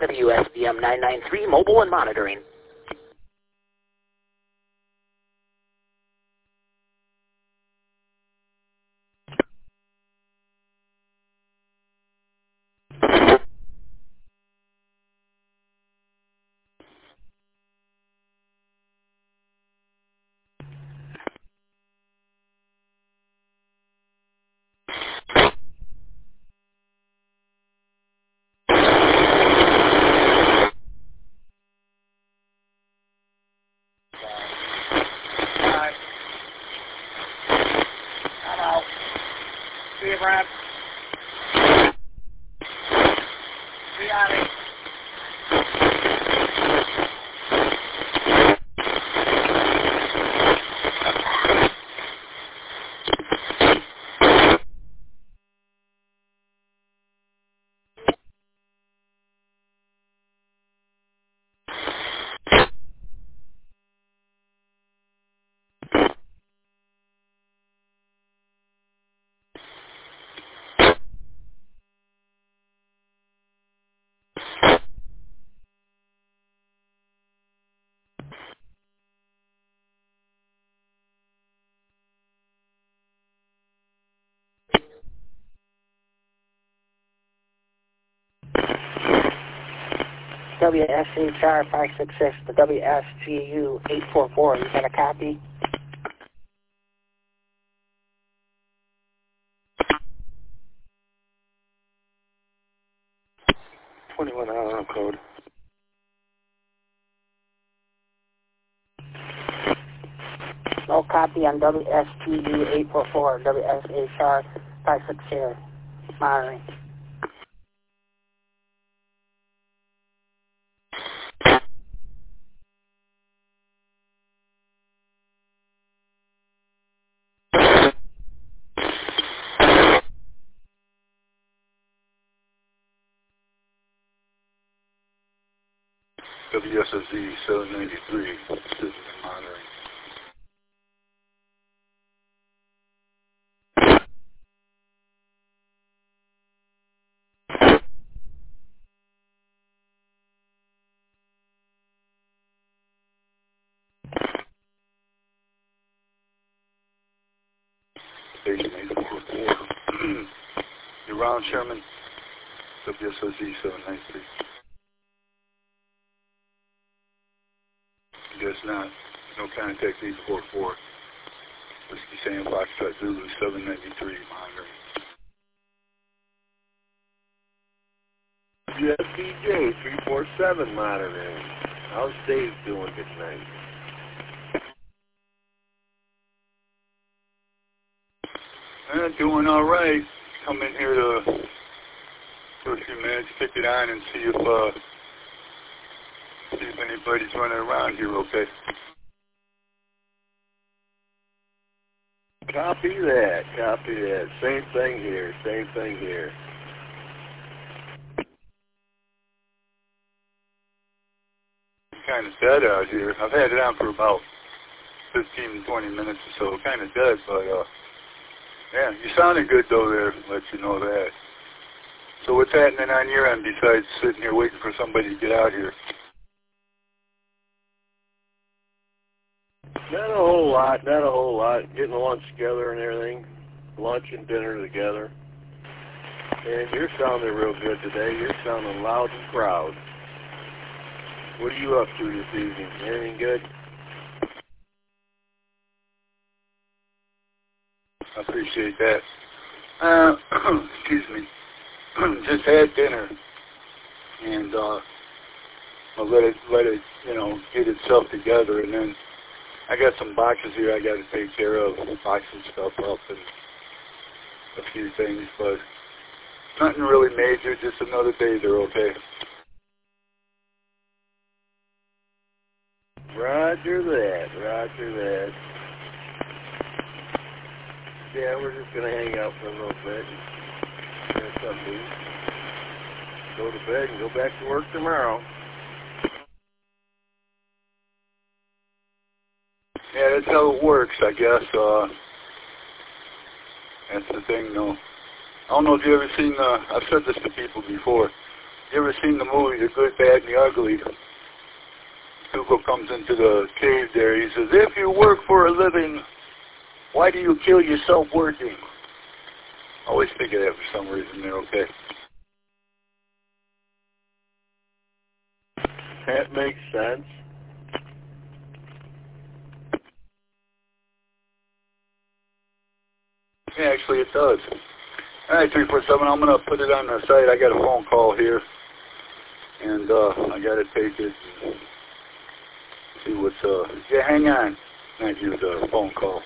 WSBM 993, mobile and monitoring. See you, Brad. See you, Abby. WSHR 566 to WSGU 844. You got a copy? $21 code. No copy on WSGU 844, WSHR 560. Monitoring. WSSZ 793, system monitoring. Station 844. You're Ron Sherman, WSSZ 793. Guess not. No contact 844. Whiskey Sam Foxtrot Zulu 793 monitoring. WSBJ 347 monitoring. How's Dave doing tonight? Doing all right. Come in here for a few minutes, stick it on, and see if anybody's running around here. Okay. Copy that. Copy that. Same thing here. Same thing here. It's kind of dead out here. I've had it on for about 15 to 20 minutes or so. Kind of dead, but yeah, you sounded good though there. Let you know that. So what's happening on your end besides sitting here waiting for somebody to get out here? Not a whole lot. Not a whole lot. Getting lunch together and everything. Lunch and dinner together. And you're sounding real good today. You're sounding loud and proud. What are you up to this evening? Anything good? I appreciate that. Excuse me. Just had dinner, and I'll let it, get itself together, and then I got some boxes here I got to take care of, boxing stuff up and a few things, but nothing really major. Just another day. They're okay. Roger that. Roger that. Yeah, we're just going to hang out for a little bit and get something to eat. Go to bed and go back to work tomorrow. Yeah, that's how it works, I guess. That's the thing, though. I don't know if you've ever seen, I've said this to people before, You ever seen the movie The Good, Bad, and the Ugly? Tuco comes into the cave there. He says, if you work for a living, why do you kill yourself working? I always think of that for some reason there, okay? That makes sense. Yeah, actually it does. All right, 347, I'm going to put it on the site. I got a phone call here, and I got to take it and see what's, yeah, hang on. Not you, the phone call.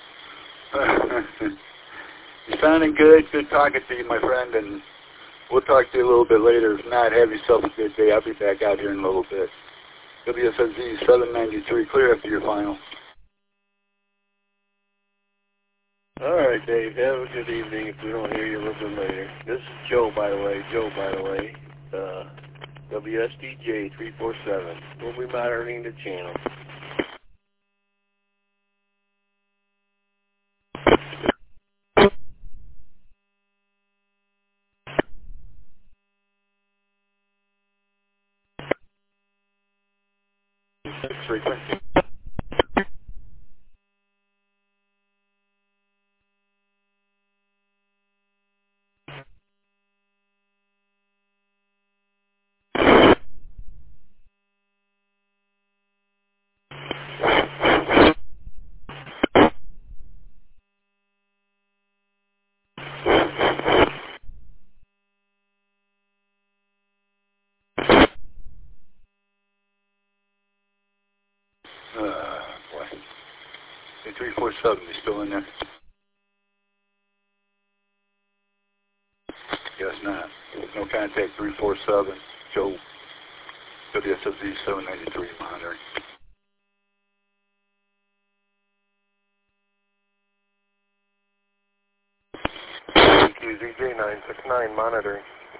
You're sounding good. Good talking to you, my friend, and we'll talk to you a little bit later. If not, have yourself a good day. I'll be back out here in a little bit. WSSZ 793, clear after your final. All right, Dave. Have a good evening if we don't hear you a little bit later. This is Joe, by the way. WSDJ 347. We'll be monitoring the channel. Frequency. Boy. Hey, 347, you still in there? Guess not. No contact, 347. Joe, WSSZ 793, monitoring. QZJ 969, monitoring.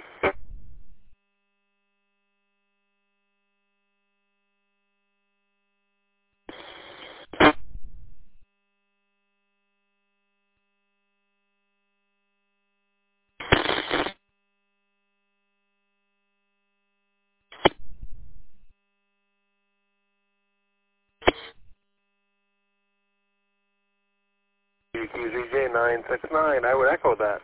QZJ 969, I would echo that.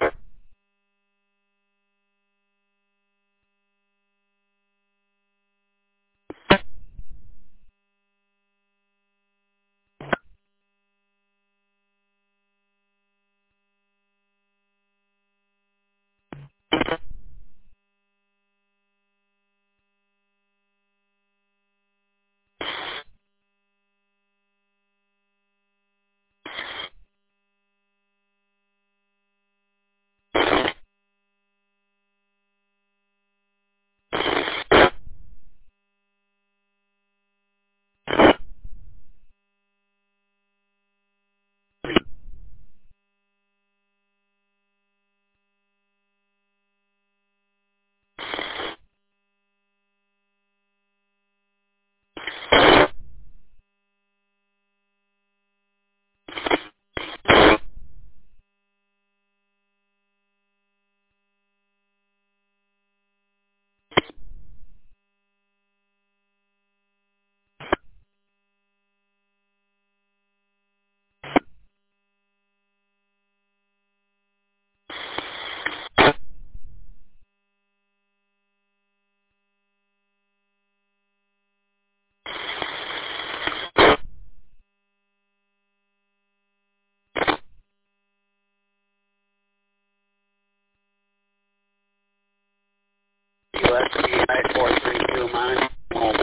USCI 432, monitoring mobile.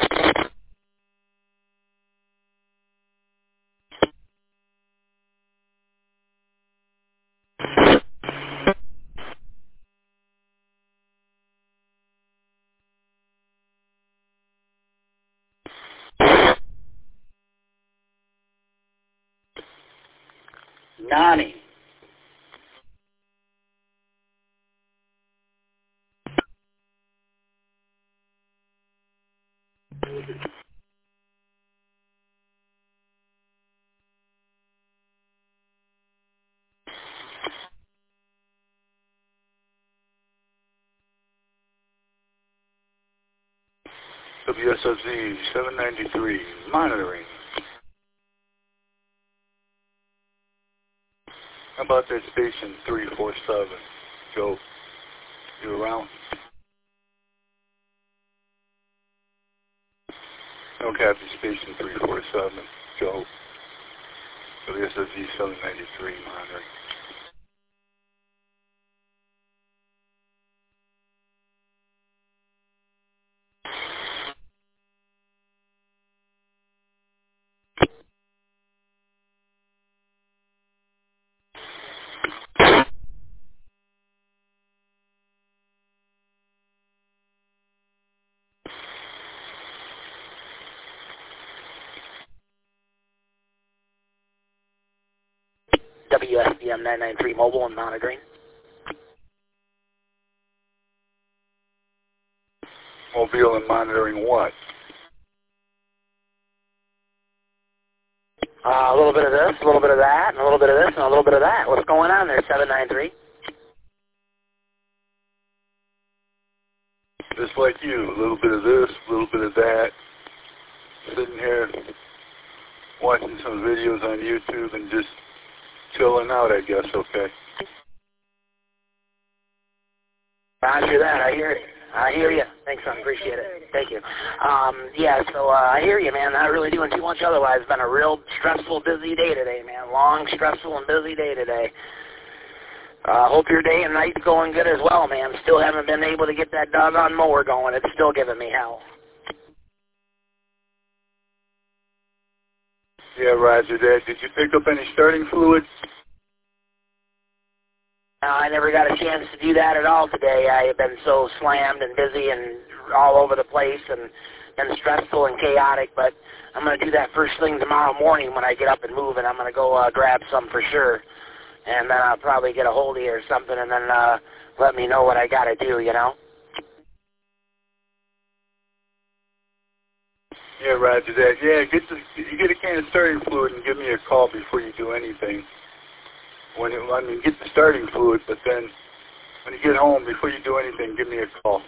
Nani. WSFZ 793, monitoring. How about that station 347? Joe, you around? No copy, station 347. Joe, WSFZ 793, monitoring. WSBM 993 mobile and monitoring. Mobile and monitoring what? A little bit of this, a little bit of that, and a little bit of this, and a little bit of that. What's going on there, 793? Just like you, a little bit of this, a little bit of that. Sitting here watching some videos on YouTube and just chilling out, I guess, okay. Roger that, I hear it. I hear you. Thanks, son. Appreciate it. Thank you. Yeah, so I hear you, man. Not really doing too much otherwise. It's been a real stressful, busy day today, man. Long, stressful, and busy day today. Hope your day and night's going good as well, man. Still haven't been able to get that doggone mower going. It's still giving me hell. Yeah, roger that. Did you pick up any starting fluid? I never got a chance to do that at all today. I have been so slammed and busy and all over the place and stressful and chaotic, but I'm going to do that first thing tomorrow morning when I get up and move, and I'm going to go grab some for sure. And then I'll probably get a hold of you or something and then let me know what I got to do, you know? Yeah, roger that. Yeah, you get a can of starting fluid and give me a call before you do anything. Get the starting fluid, but then when you get home, before you do anything, give me a call.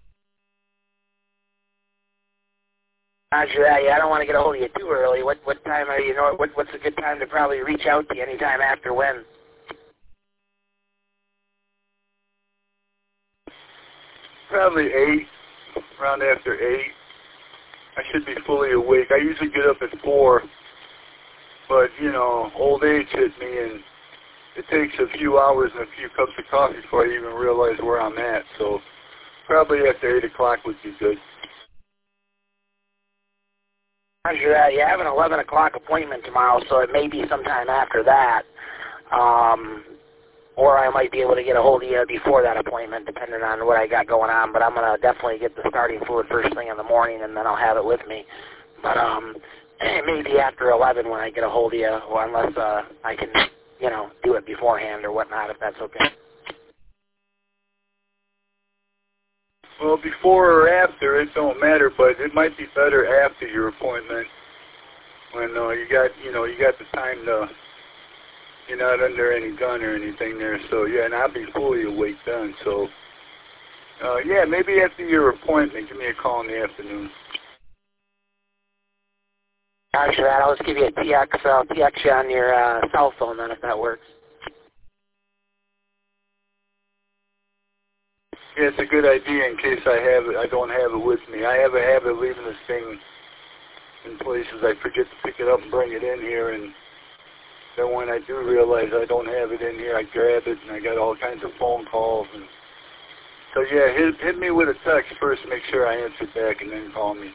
Roger that. Yeah, I don't want to get a hold of you too early. What time are you? What's a good time to probably reach out to you? Anytime after when? Probably 8, around after 8. I should be fully awake. I usually get up at 4, but, you know, old age hit me, and it takes a few hours and a few cups of coffee before I even realize where I'm at. So probably after 8 o'clock would be good. Roger that. Yeah, I have an 11 o'clock appointment tomorrow, so it may be sometime after that. Or I might be able to get a hold of you before that appointment, depending on what I got going on. But I'm going to definitely get the starting fluid first thing in the morning, and then I'll have it with me. But it may be after 11 when I get a hold of you, or unless I can, you know, do it beforehand or whatnot, if that's okay. Well, before or after, it don't matter, but it might be better after your appointment when you got the time to, you're not under any gun or anything there. So yeah, and I'll be fully awake then. So yeah, maybe after your appointment, give me a call in the afternoon. Roger that. I'll just give you a TX. I'll TX you on your cell phone then, if that works. Yeah, it's a good idea in case I don't have it with me. I have a habit of leaving this thing in places. I forget to pick it up and bring it in here, and then when I do realize I don't have it in here, I grab it, and I got all kinds of phone calls. And so yeah, hit me with a text first, make sure I answer back, and then call me.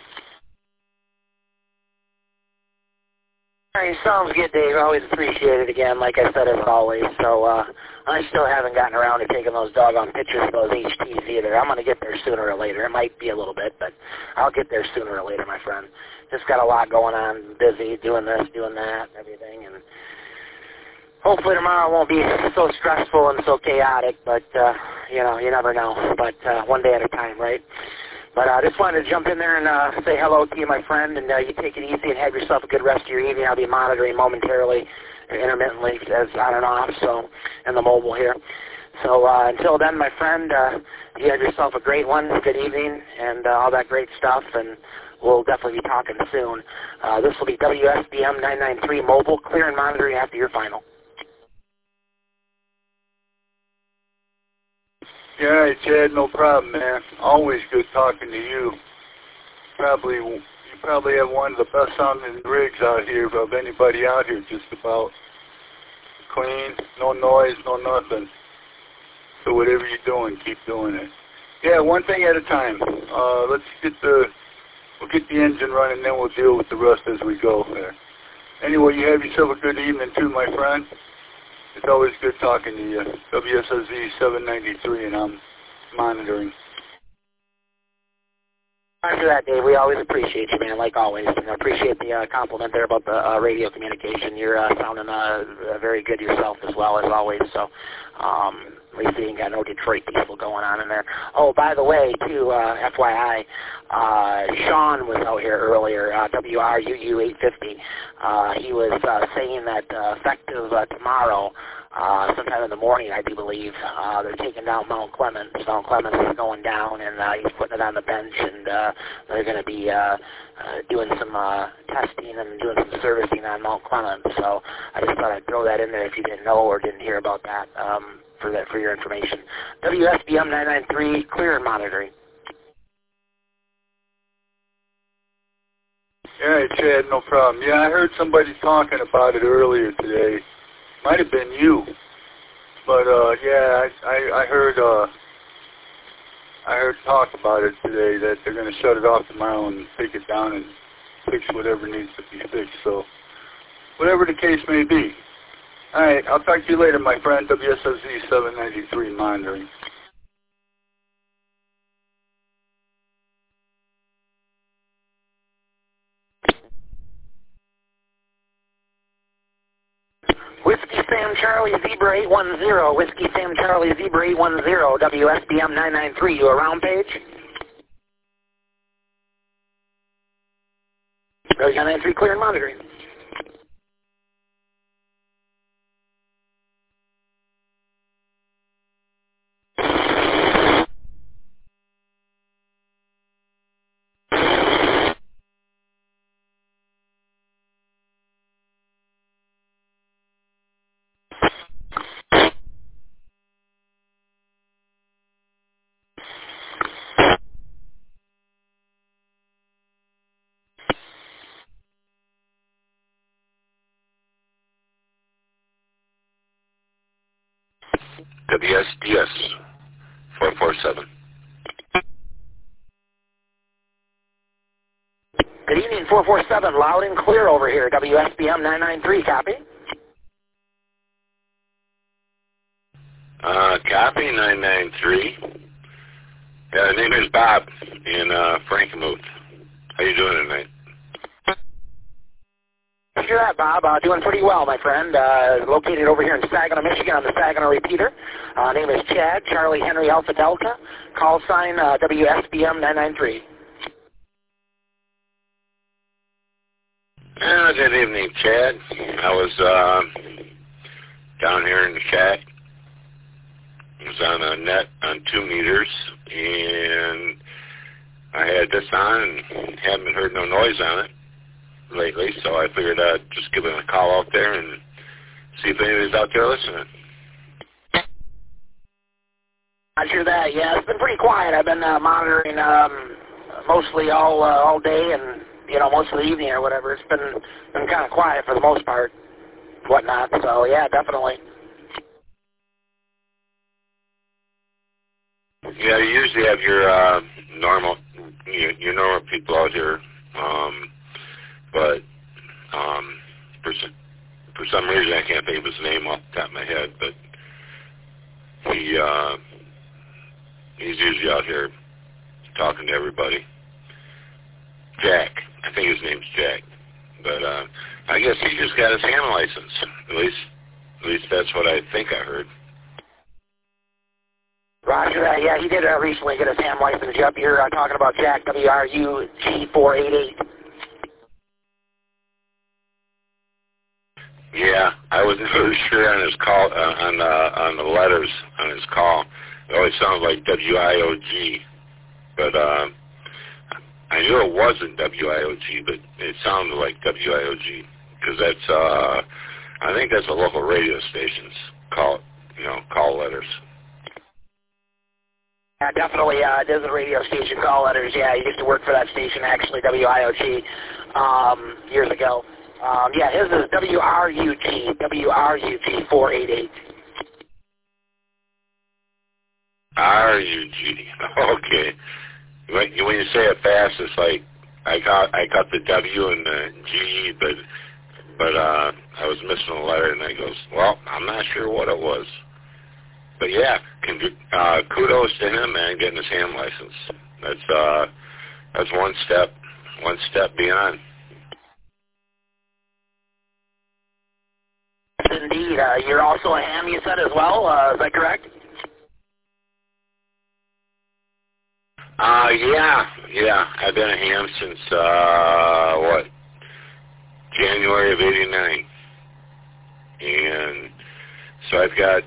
All right, sounds good, Dave. Always appreciate it again, like I said, as always. So I still haven't gotten around to taking those doggone pictures of those HTs either. I'm going to get there sooner or later. It might be a little bit, but I'll get there sooner or later, my friend. Just got a lot going on, busy, doing this, doing that, and everything. And hopefully tomorrow won't be so stressful and so chaotic, but, you know, you never know. But one day at a time, right? But I just wanted to jump in there and say hello to you, my friend, and you take it easy and have yourself a good rest of your evening. I'll be monitoring momentarily, intermittently, as on and off, so, and the mobile here. So until then, my friend, you have yourself a great one, good evening, and all that great stuff, and we'll definitely be talking soon. This will be WSBM 993 Mobile, clear and monitoring after your final. Yeah, Chad, no problem, man. Always good talking to you. You probably have one of the best sounding rigs out here of anybody out here, just about. Clean, no noise, no nothing. So whatever you're doing, keep doing it. Yeah, one thing at a time. We'll get the engine running, then we'll deal with the rest as we go there. Anyway, you have yourself a good evening too, my friend. It's always good talking to you. WSSZ 793, and I'm monitoring. After that, Dave, we always appreciate you, man, like always. And I appreciate the compliment there about the radio communication. You're sounding very good yourself as well, as always. So at least you ain't got no Detroit people going on in there. Oh, by the way, too, FYI, Sean was out here earlier, WRUU 850. He was saying that effective tomorrow, sometime in the morning, I do believe, they're taking down Mount Clemens. Mount Clemens is going down, and he's putting it on the bench, and they're going to be doing some testing and doing some servicing on Mount Clemens. So I just thought I'd throw that in there if you didn't know or didn't hear about that, for your information. WSBM 993, clear and monitoring. Yeah, Chad, no problem. Yeah, I heard somebody talking about it earlier today. Might have been you, but yeah, I heard talk about it today that they're going to shut it off tomorrow and take it down and fix whatever needs to be fixed. So, whatever the case may be. All right, I'll talk to you later, my friend. WSSZ 793 monitoring. Whiskey Sam Charlie Zebra 810, Whiskey Sam Charlie Zebra 810, WSBM 993, you around, Page? WSBM 993, clear and monitoring. WSDS 447. Good evening, 447, loud and clear over here, WSBM 993, copy? Copy, 993. Yeah, the name is Bob in Frankenmuth. How you doing tonight? Hear that, Bob? Doing pretty well, my friend. Located over here in Saginaw, Michigan on the Saginaw repeater. Name is Chad, Charlie Henry Alpha Delta. Call sign WSBM 993. Good evening, Chad. I was down here in the shack. I was on a net on 2 meters, and I had this on and haven't heard no noise on it lately, so I figured I'd just give it a call out there and see if anybody's out there listening. I hear that. Yeah, it's been pretty quiet. I've been monitoring mostly all day and most of the evening or whatever. It's been kind of quiet for the most part, whatnot. So yeah, definitely. Yeah, you usually have your normal people out here, but for some reason I can't think of his name off the top of my head, but he's usually out here talking to everybody. Jack, I think his name's Jack, but I guess he just got his ham license. At least that's what I think I heard. Roger that. Yeah, he did recently get his ham license. Yep, you're talking about Jack, WRUG 488. Yeah, I wasn't really sure on his call, on the letters on his call. It always sounded like WIOG, but I knew it wasn't WIOG, but it sounded like WIOG because that's I think that's a local radio station's call letters. Yeah, definitely. There's a radio station call letters. Yeah, I used to work for that station actually, WIOG, years ago. Yeah, his is WRUG 488. RUG. Okay. When you say it fast, it's like I got the W and the G, but I was missing a letter, and he goes, well, I'm not sure what it was. But yeah, kudos to him, man, getting his ham license. That's one step beyond. Indeed. You're also a ham, you said, as well. Is that correct? Yeah. I've been a ham since, January of '89. And so I've got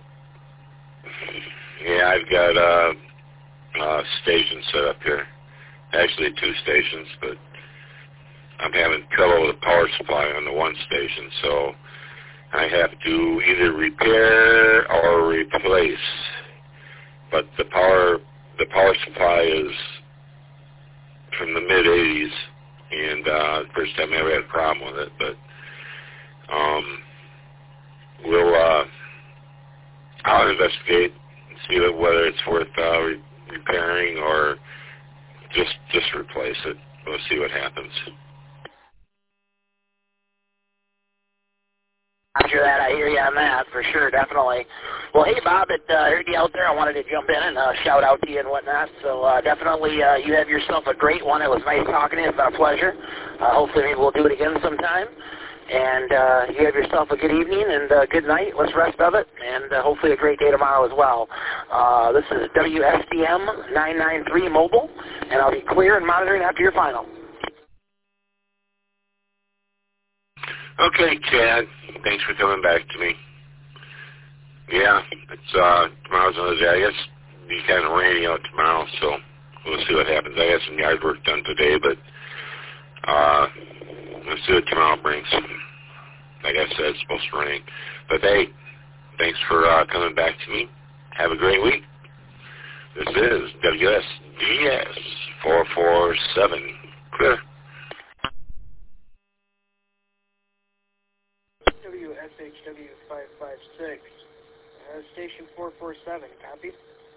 a station set up here. Actually 2 stations, but I'm having trouble with the power supply on the one station, so I have to either repair or replace. But the power supply is from the mid-'80s, and the first time I ever had a problem with it. But I'll investigate and see whether it's worth repairing or just replace it. We'll see what happens. After that, I hear you on that, for sure, definitely. Well, hey, Bob, I heard you out there. I wanted to jump in and shout out to you and whatnot. So definitely you have yourself a great one. It was nice talking to you. It's been a pleasure. Hopefully maybe we'll do it again sometime. And you have yourself a good evening and good night. What's the rest of it? And hopefully a great day tomorrow as well. This is WSDM 993 Mobile, and I'll be clear and monitoring after your final. Okay, Chad. Thanks for coming back to me. Yeah, it's tomorrow's another day. I guess it'll be kind of rainy out tomorrow, so we'll see what happens. I got some yard work done today, but we'll see what tomorrow brings. Like I said, it's supposed to rain. But hey, thanks for coming back to me. Have a great week. This is WSDS 447. Clear. WSHW 556. Station 447. Copy.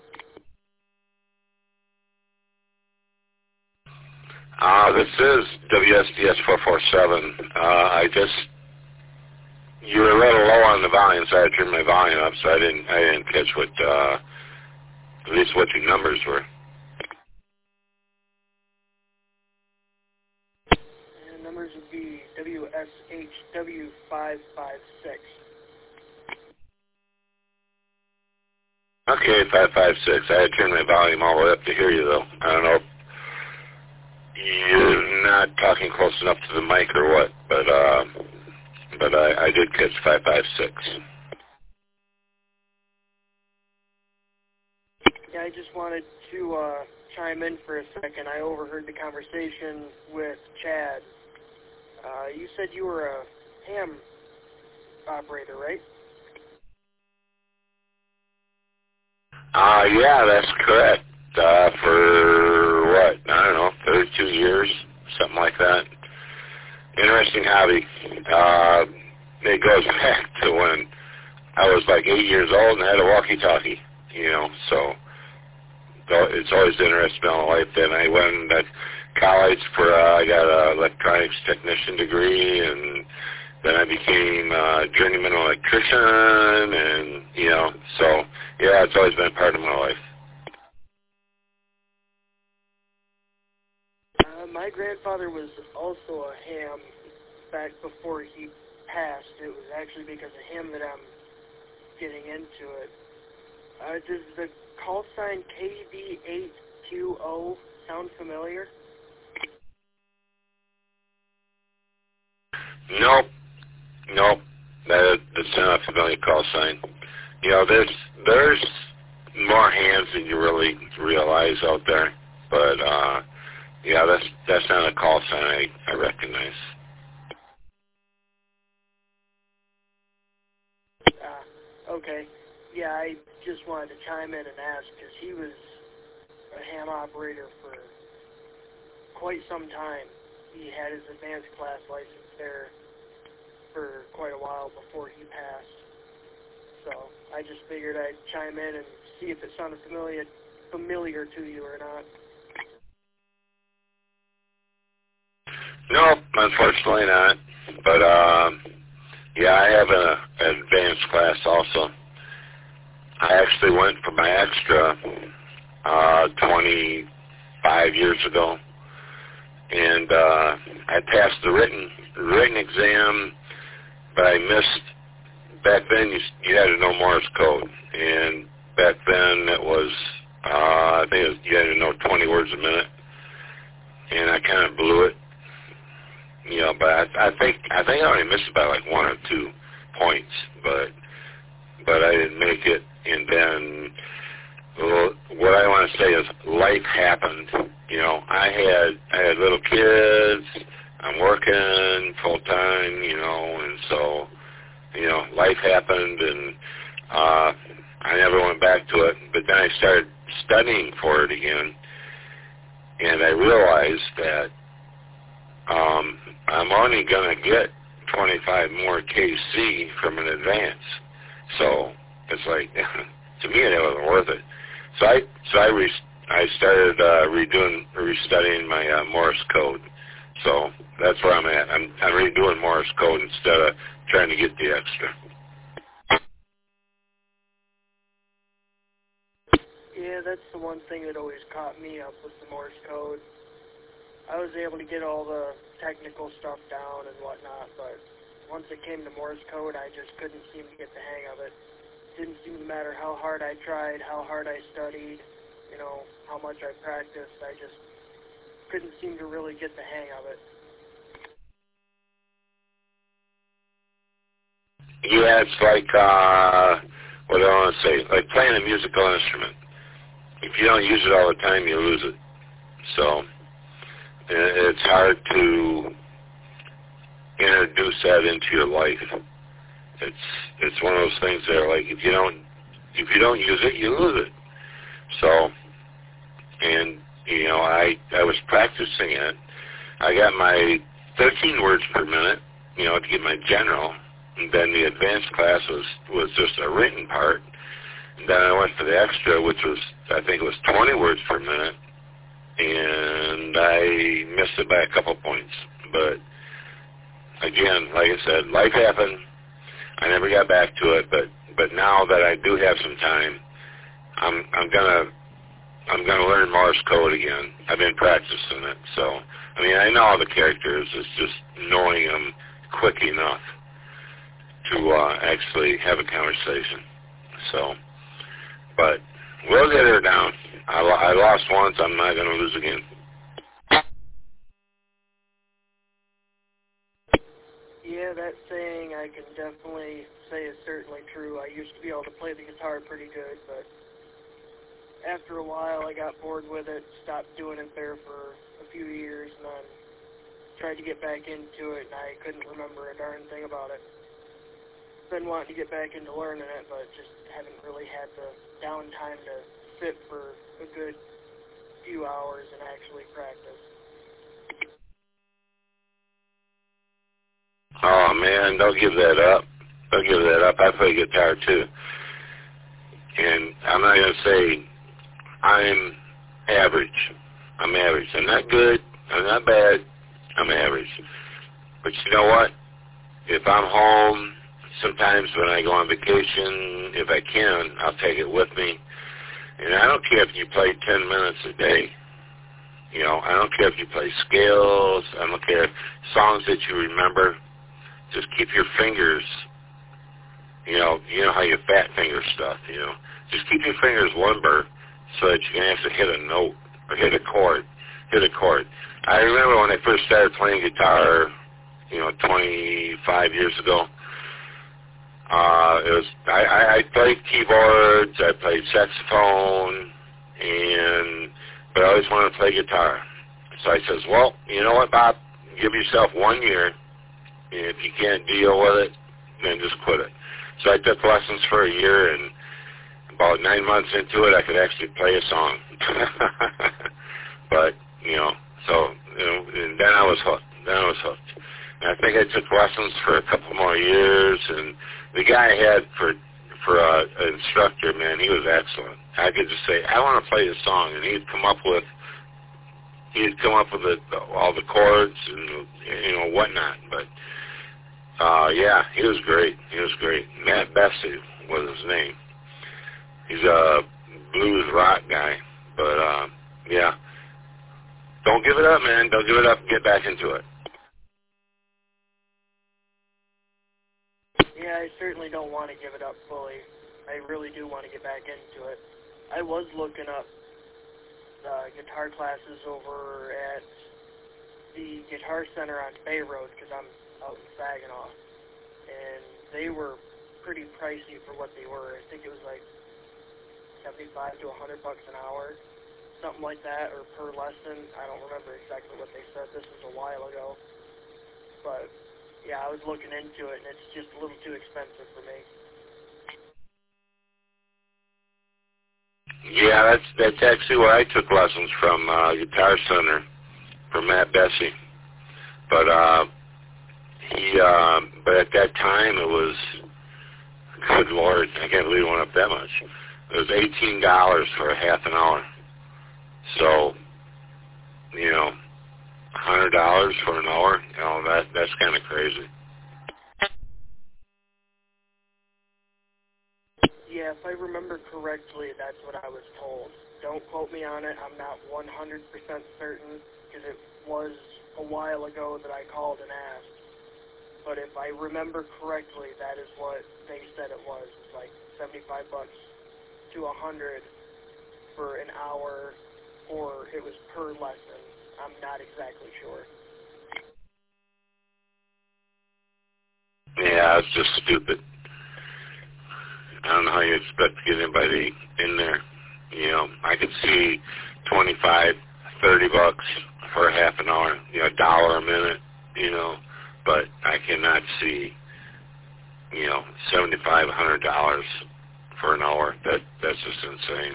This is WSDS 447. You were a little low on the volume, so I had to turn my volume up, so I didn't catch what, at least what your numbers were. And numbers would be WSHW 556. Okay, 556. I had to turn my volume all the way up to hear you, though. I don't know if you're not talking close enough to the mic or what, but I did catch 556. Yeah, I just wanted to chime in for a second. I overheard the conversation with Chad. You said you were a ham operator, right? Yeah, that's correct. For what? I don't know, 32 years, something like that. Interesting hobby. It goes back to when I was like 8 years old and had a walkie-talkie, so it's always interested me all my life. Then I went to college I got an electronics technician degree, and then I became a journeyman electrician, and, so, yeah, it's always been a part of my life. My grandfather was also a ham back before he passed. It was actually because of him that I'm getting into it. Does the call sign KD8QO sound familiar? Nope. That's not a familiar call sign. There's more hands than you really realize out there, but Yeah, that's not a call sign I recognize. Okay. Yeah, I just wanted to chime in and ask, because he was a ham operator for quite some time. He had his advanced class license there for quite a while before he passed. So I just figured I'd chime in and see if it sounded familiar to you or not. No, unfortunately not. But yeah, I have an advanced class also. I actually went for my extra 25 years ago, and I passed the written exam, but I missed. Back then, you had to know Morse code, and back then it was I think you had to know 20 words a minute, and I kind of blew it. You know, but I think I only missed about like 1 or 2 points, but I didn't make it. And then, well, what I want to say is life happened. You know, I had little kids. I'm working full time. You know, and so, you know, life happened, and I never went back to it. But then I started studying for it again, and I realized that I'm only going to get 25 more KC from an advance. So it's like, to me, that wasn't worth it. So I started restudying my Morse code. So that's where I'm at. I'm redoing Morse code instead of trying to get the extra. Yeah, that's the one thing that always caught me up with the Morse code. I was able to get all the technical stuff down and whatnot, but once it came to Morse code, I just couldn't seem to get the hang of it. Didn't seem to matter how hard I tried, how hard I studied, you know, how much I practiced. I just couldn't seem to really get the hang of it. Yeah, it's like, what do I want to say? Like playing a musical instrument. If you don't use it all the time, you lose it. So it's hard to introduce that into your life. It's one of those things that are like, if you don't use it, you lose it. So, and you know, I was practicing it. I got my 13 words per minute, you know, to get my general, and then the advanced class was just a written part. And then I went for the extra, which was, I think it was 20 words per minute, and I missed it by a couple points. But again, like I said, life happened. I never got back to it, but now that I do have some time, I'm gonna learn Morse code again. I've been practicing it, so I mean I know all the characters. It's just knowing them quick enough to actually have a conversation. So, but we'll get her down. I lost once. I'm not gonna lose again. Yeah, that saying I can definitely say is certainly true. I used to be able to play the guitar pretty good, but after a while I got bored with it, stopped doing it there for a few years, and then tried to get back into it, and I couldn't remember a darn thing about it. Been wanting to get back into learning it, but just haven't really had the downtime to sit for a good few hours and actually practice. Oh man, don't give that up. Don't give that up. I play guitar too. And I'm not going to say I'm average. I'm average. I'm not good. I'm not bad. I'm average. But you know what? If I'm home, sometimes when I go on vacation, if I can, I'll take it with me. And I don't care if you play 10 minutes a day. You know, I don't care if you play scales. I don't care songs that you remember. Just keep your fingers, you know how your fat finger stuff, you know. Just keep your fingers limber so that you can actually hit a note or hit a chord. I remember when I first started playing guitar, 25 years ago. I played keyboards, I played saxophone, but I always wanted to play guitar. So I says, well, you know what, Bob? Give yourself 1 year, and if you can't deal with it, then just quit it. So I took lessons for a year, and about 9 months into it, I could actually play a song. But, you know, so, you know, and then I was hooked. And I think I took lessons for a couple more years, and the guy I had for an instructor, man, he was excellent. I could just say, I want to play this song, and he'd come up with all the chords and, you know, whatnot. But, yeah, he was great. Matt Bessie was his name. He's a blues rock guy. But, yeah. Don't give it up, man. Don't give it up. Get back into it. Yeah, I certainly don't want to give it up fully. I really do want to get back into it. I was looking up guitar classes over at the Guitar Center on Bay Road because I'm out in Saginaw, and they were pretty pricey for what they were. I think it was like $75 to $100 an hour, something like that, or per lesson. I don't remember exactly what they said. This was a while ago, but yeah, I was looking into it, and it's just a little too expensive for me. Yeah, that's actually where I took lessons from, Guitar Center, from Matt Bessie. But but at that time it was, good Lord, I can't believe it went up that much. It was $18 for a half an hour. So, you know, $100 for an hour, you know, that's kind of crazy. Yeah, if I remember correctly, that's what I was told. Don't quote me on it. I'm not 100% certain because it was a while ago that I called and asked. But if I remember correctly, that is what they said it was. It's like $75 to $100 for an hour, or it was per lesson. I'm not exactly sure. Yeah, it's just stupid. I don't know how you expect to get anybody in there. You know, I could see $25, $30 for a half an hour, you know, $1 a minute, you know, but I cannot see, you know, $75, $100 for an hour. That's just insane.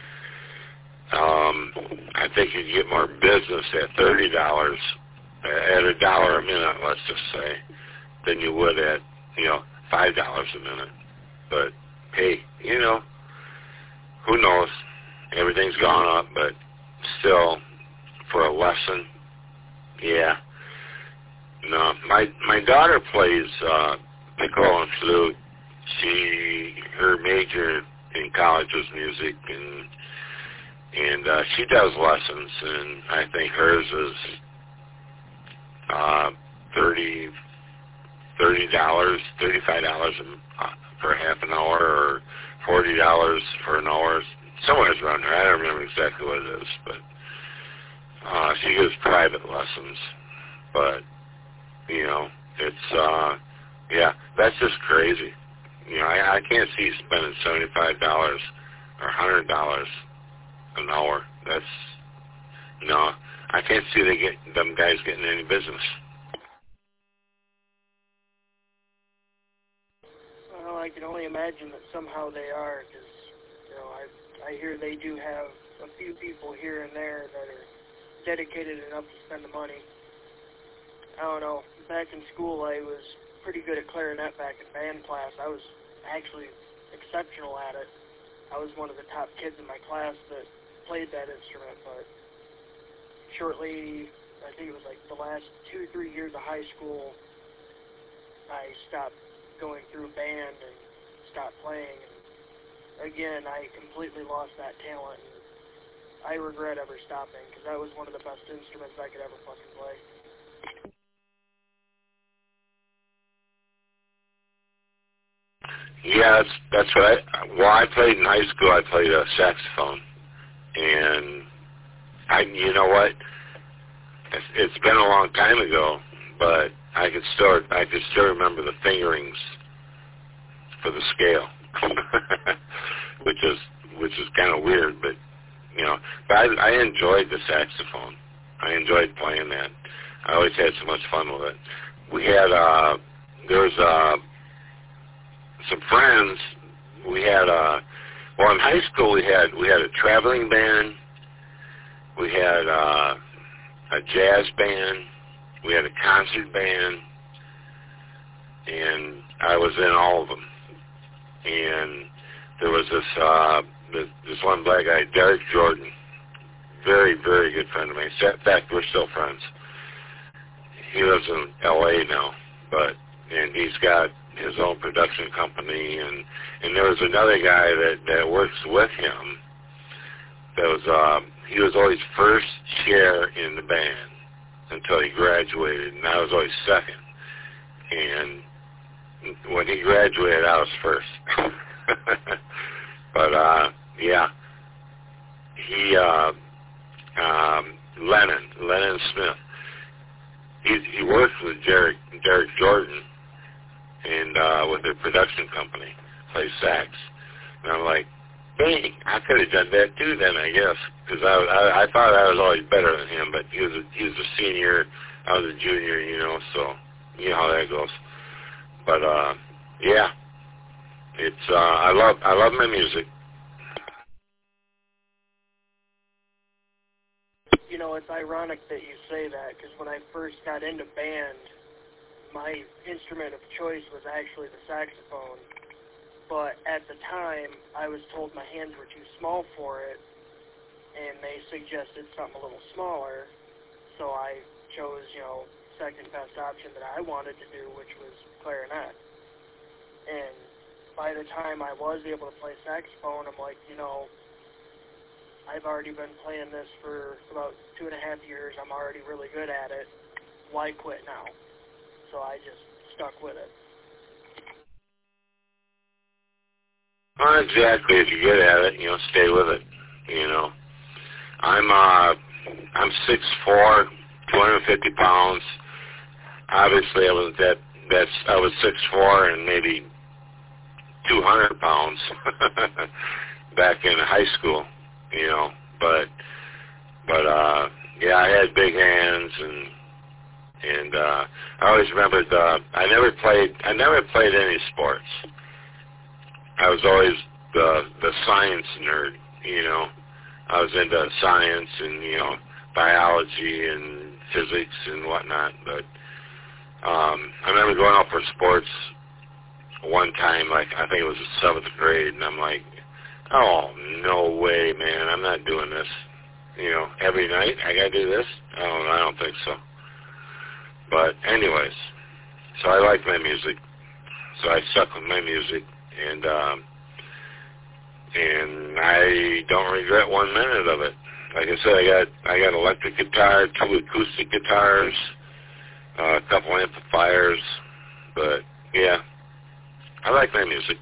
I think you'd get more business at $30, at $1 a minute, let's just say, than you would at, you know, $5 a minute. But hey, you know, who knows? Everything's gone up, but still, for a lesson, yeah. No, my daughter plays piccolo and flute. Her major in college was music, and she does lessons, and I think hers is $35 for half an hour, or $40 for an hour, somewhere around there. I don't remember exactly what it is, but she gives private lessons. But, you know, it's, yeah, that's just crazy. You know, I can't see spending $75 or $100 an hour. That's, no, I can't see them guys getting any business. Well, I can only imagine that somehow they are, because, you know, I hear they do have a few people here and there that are dedicated enough to spend the money. I don't know. Back in school, I was pretty good at clarinet back in band class. I was actually exceptional at it. I was one of the top kids in my class that played that instrument, but shortly, I think it was like the last 2 or 3 years of high school, I stopped going through band and stopped playing. And again, I completely lost that talent. And I regret ever stopping, because that was one of the best instruments I could ever fucking play. Yeah, that's right. Well, I played in high school. I played a saxophone, and you know what? It's been a long time ago, but I could still remember the fingerings for the scale, which is kind of weird, but you know, but I enjoyed the saxophone, I enjoyed playing that. I always had so much fun with it. We had, there was some friends. We had, well, in high school we had a traveling band. We had a jazz band. We had a concert band. And I was in all of them. And there was this one black guy, Derek Jordan, very, very good friend of mine. In fact, we're still friends. He lives in L.A. now, and he's got his own production company. And there was another guy that works with him. That was he was always first chair in the band until he graduated, and I was always second. And when he graduated, I was first. But yeah, he Lennon Smith. He works with Derek Jordan and with their production company, plays sax. And I'm like, dang, I could have done that too then, I guess, because I thought I was always better than him. But he was a senior, I was a junior, you know, so you know how that goes. But yeah, it's I love my music. You know, it's ironic that you say that, because when I first got into band, my instrument of choice was actually the saxophone. But at the time, I was told my hands were too small for it, and they suggested something a little smaller. So I chose, you know, second best option that I wanted to do, which was clarinet. And by the time I was able to play saxophone, I'm like, you know, I've already been playing this for about 2.5 years. I'm already really good at it. Why quit now? So I just stuck with it. Not exactly. If you're good at it, you know, stay with it. You know, I'm 6'4", 250 pounds. Obviously, I was 6'4" and maybe 200 pounds back in high school. You know, but yeah, I had big hands, and I always remembered I never played any sports. I was always the science nerd, you know. I was into science and, you know, biology and physics and whatnot, but I remember going out for sports one time, like I think it was the 7th grade, and I'm like, oh, no way, man, I'm not doing this. You know, every night I gotta do this? Oh, I don't think so. But anyways, so I like my music, so I stuck with my music, and I don't regret 1 minute of it. Like I said, I got electric guitar, 2 acoustic guitars, a couple amplifiers, but yeah, I like my music.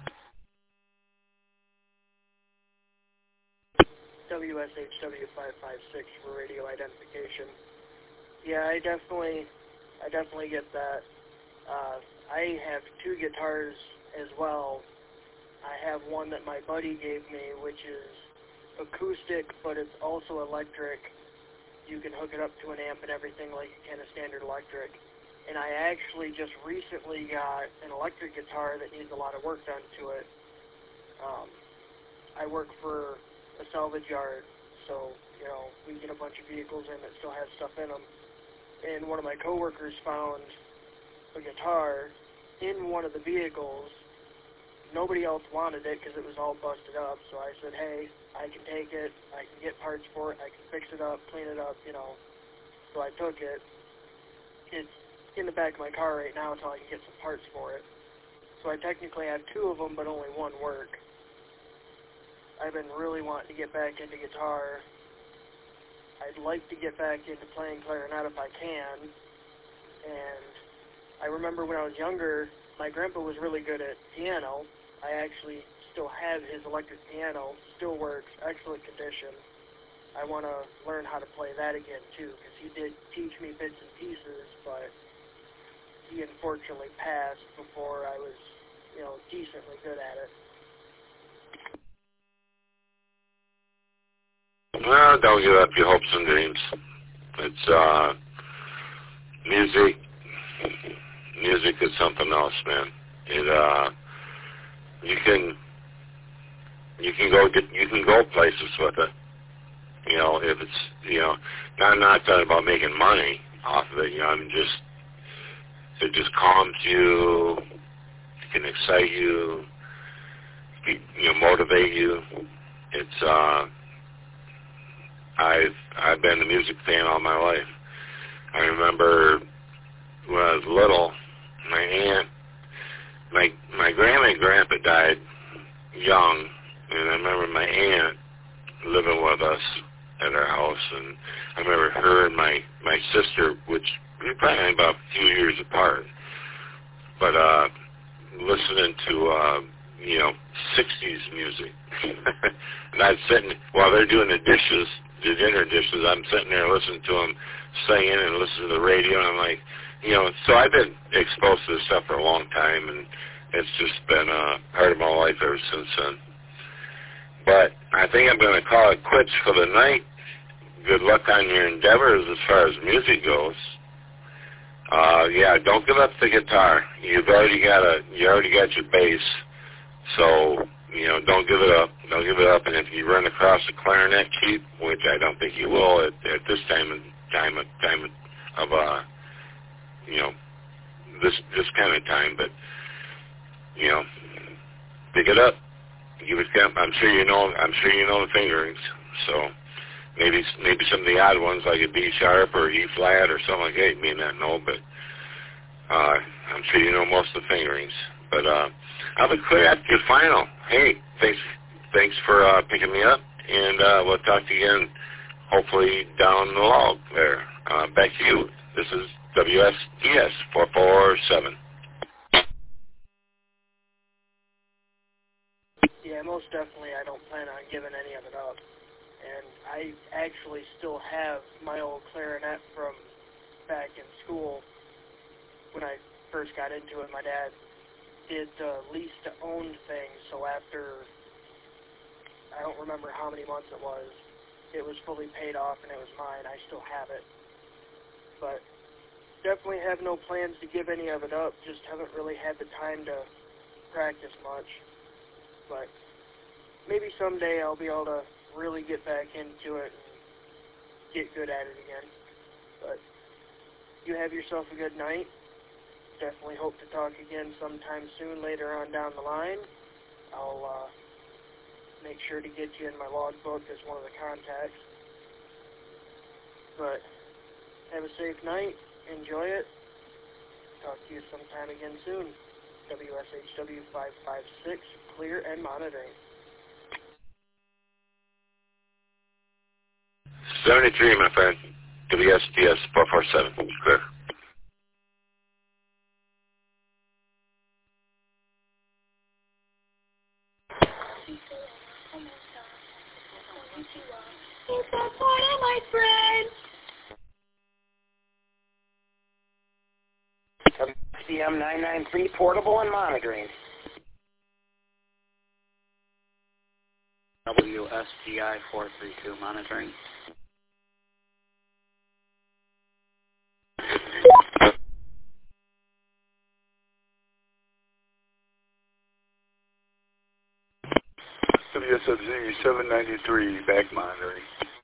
WSHW556 for radio identification. Yeah, I definitely get that. I have 2 guitars as well. I have one that my buddy gave me, which is acoustic, but it's also electric. You can hook it up to an amp and everything like you can a standard electric. And I actually just recently got an electric guitar that needs a lot of work done to it. I work for a salvage yard, so, you know, we get a bunch of vehicles in that still have stuff in them. And one of my coworkers found a guitar in one of the vehicles. Nobody else wanted it because it was all busted up, so I said, hey, I can take it, I can get parts for it, I can fix it up, clean it up, you know. So I took it. It's in the back of my car right now until I can get some parts for it. So I technically have 2 of them, but only one work. I've been really wanting to get back into guitar. I'd like to get back into playing clarinet if I can. And I remember when I was younger, my grandpa was really good at piano. I actually still have his electric piano, still works, excellent condition. I want to learn how to play that again too, because he did teach me bits and pieces, but he unfortunately passed before I was, you know, decently good at it. Well, don't give up your hopes and dreams. It's music is something else, man. You can go places with it. If it's I'm not talking about making money off of it. It just calms you. It can excite you. Motivate you. It's I've been a music fan all my life. I remember when I was little, my grandma and grandpa died young, and I remember my aunt living with us at our house, and I remember her and my sister, which we were probably about a few years apart, but listening to 60s music. And I'm sitting while they're doing the dinner dishes, I'm sitting there listening to them singing and listening to the radio, and I'm like, so I've been exposed to this stuff for a long time, and it's just been a part of my life ever since then. But I think I'm going to call it quits for the night. Good luck on your endeavors as far as music goes. Don't give up the guitar. You already got your bass, so don't give it up. Don't give it up. And if you run across a clarinet, keep, which I don't think you will at this time of this kind of time, but pick it up. Give it. I'm sure you know the fingerings. So maybe some of the odd ones like a B sharp or E flat or something like that. You may not know, but I'm sure you know most of the fingerings. But I'll be clear after your final. Hey, thanks for picking me up, and we'll talk to you again, hopefully down the log there. Back to you. This is WSDS 447. Yeah, most definitely I don't plan on giving any of it up. And I actually still have my old clarinet from back in school when I first got into it. My dad did the lease-to-own thing, so after, I don't remember how many months it was fully paid off and it was mine. I still have it. But definitely have no plans to give any of it up, just haven't really had the time to practice much. But maybe someday I'll be able to really get back into it and get good at it again. But you have yourself a good night. Definitely hope to talk again sometime soon later on down the line. I'll make sure to get you in my logbook as one of the contacts. But have a safe night. Enjoy it. Talk to you sometime again soon. WSHW 556, clear and monitoring. 73, my friend. WSDS 447, clear. It's a party, my friend. CM 993, portable and monitoring. WSGI 432, monitoring. WSFZ 793, back monitoring.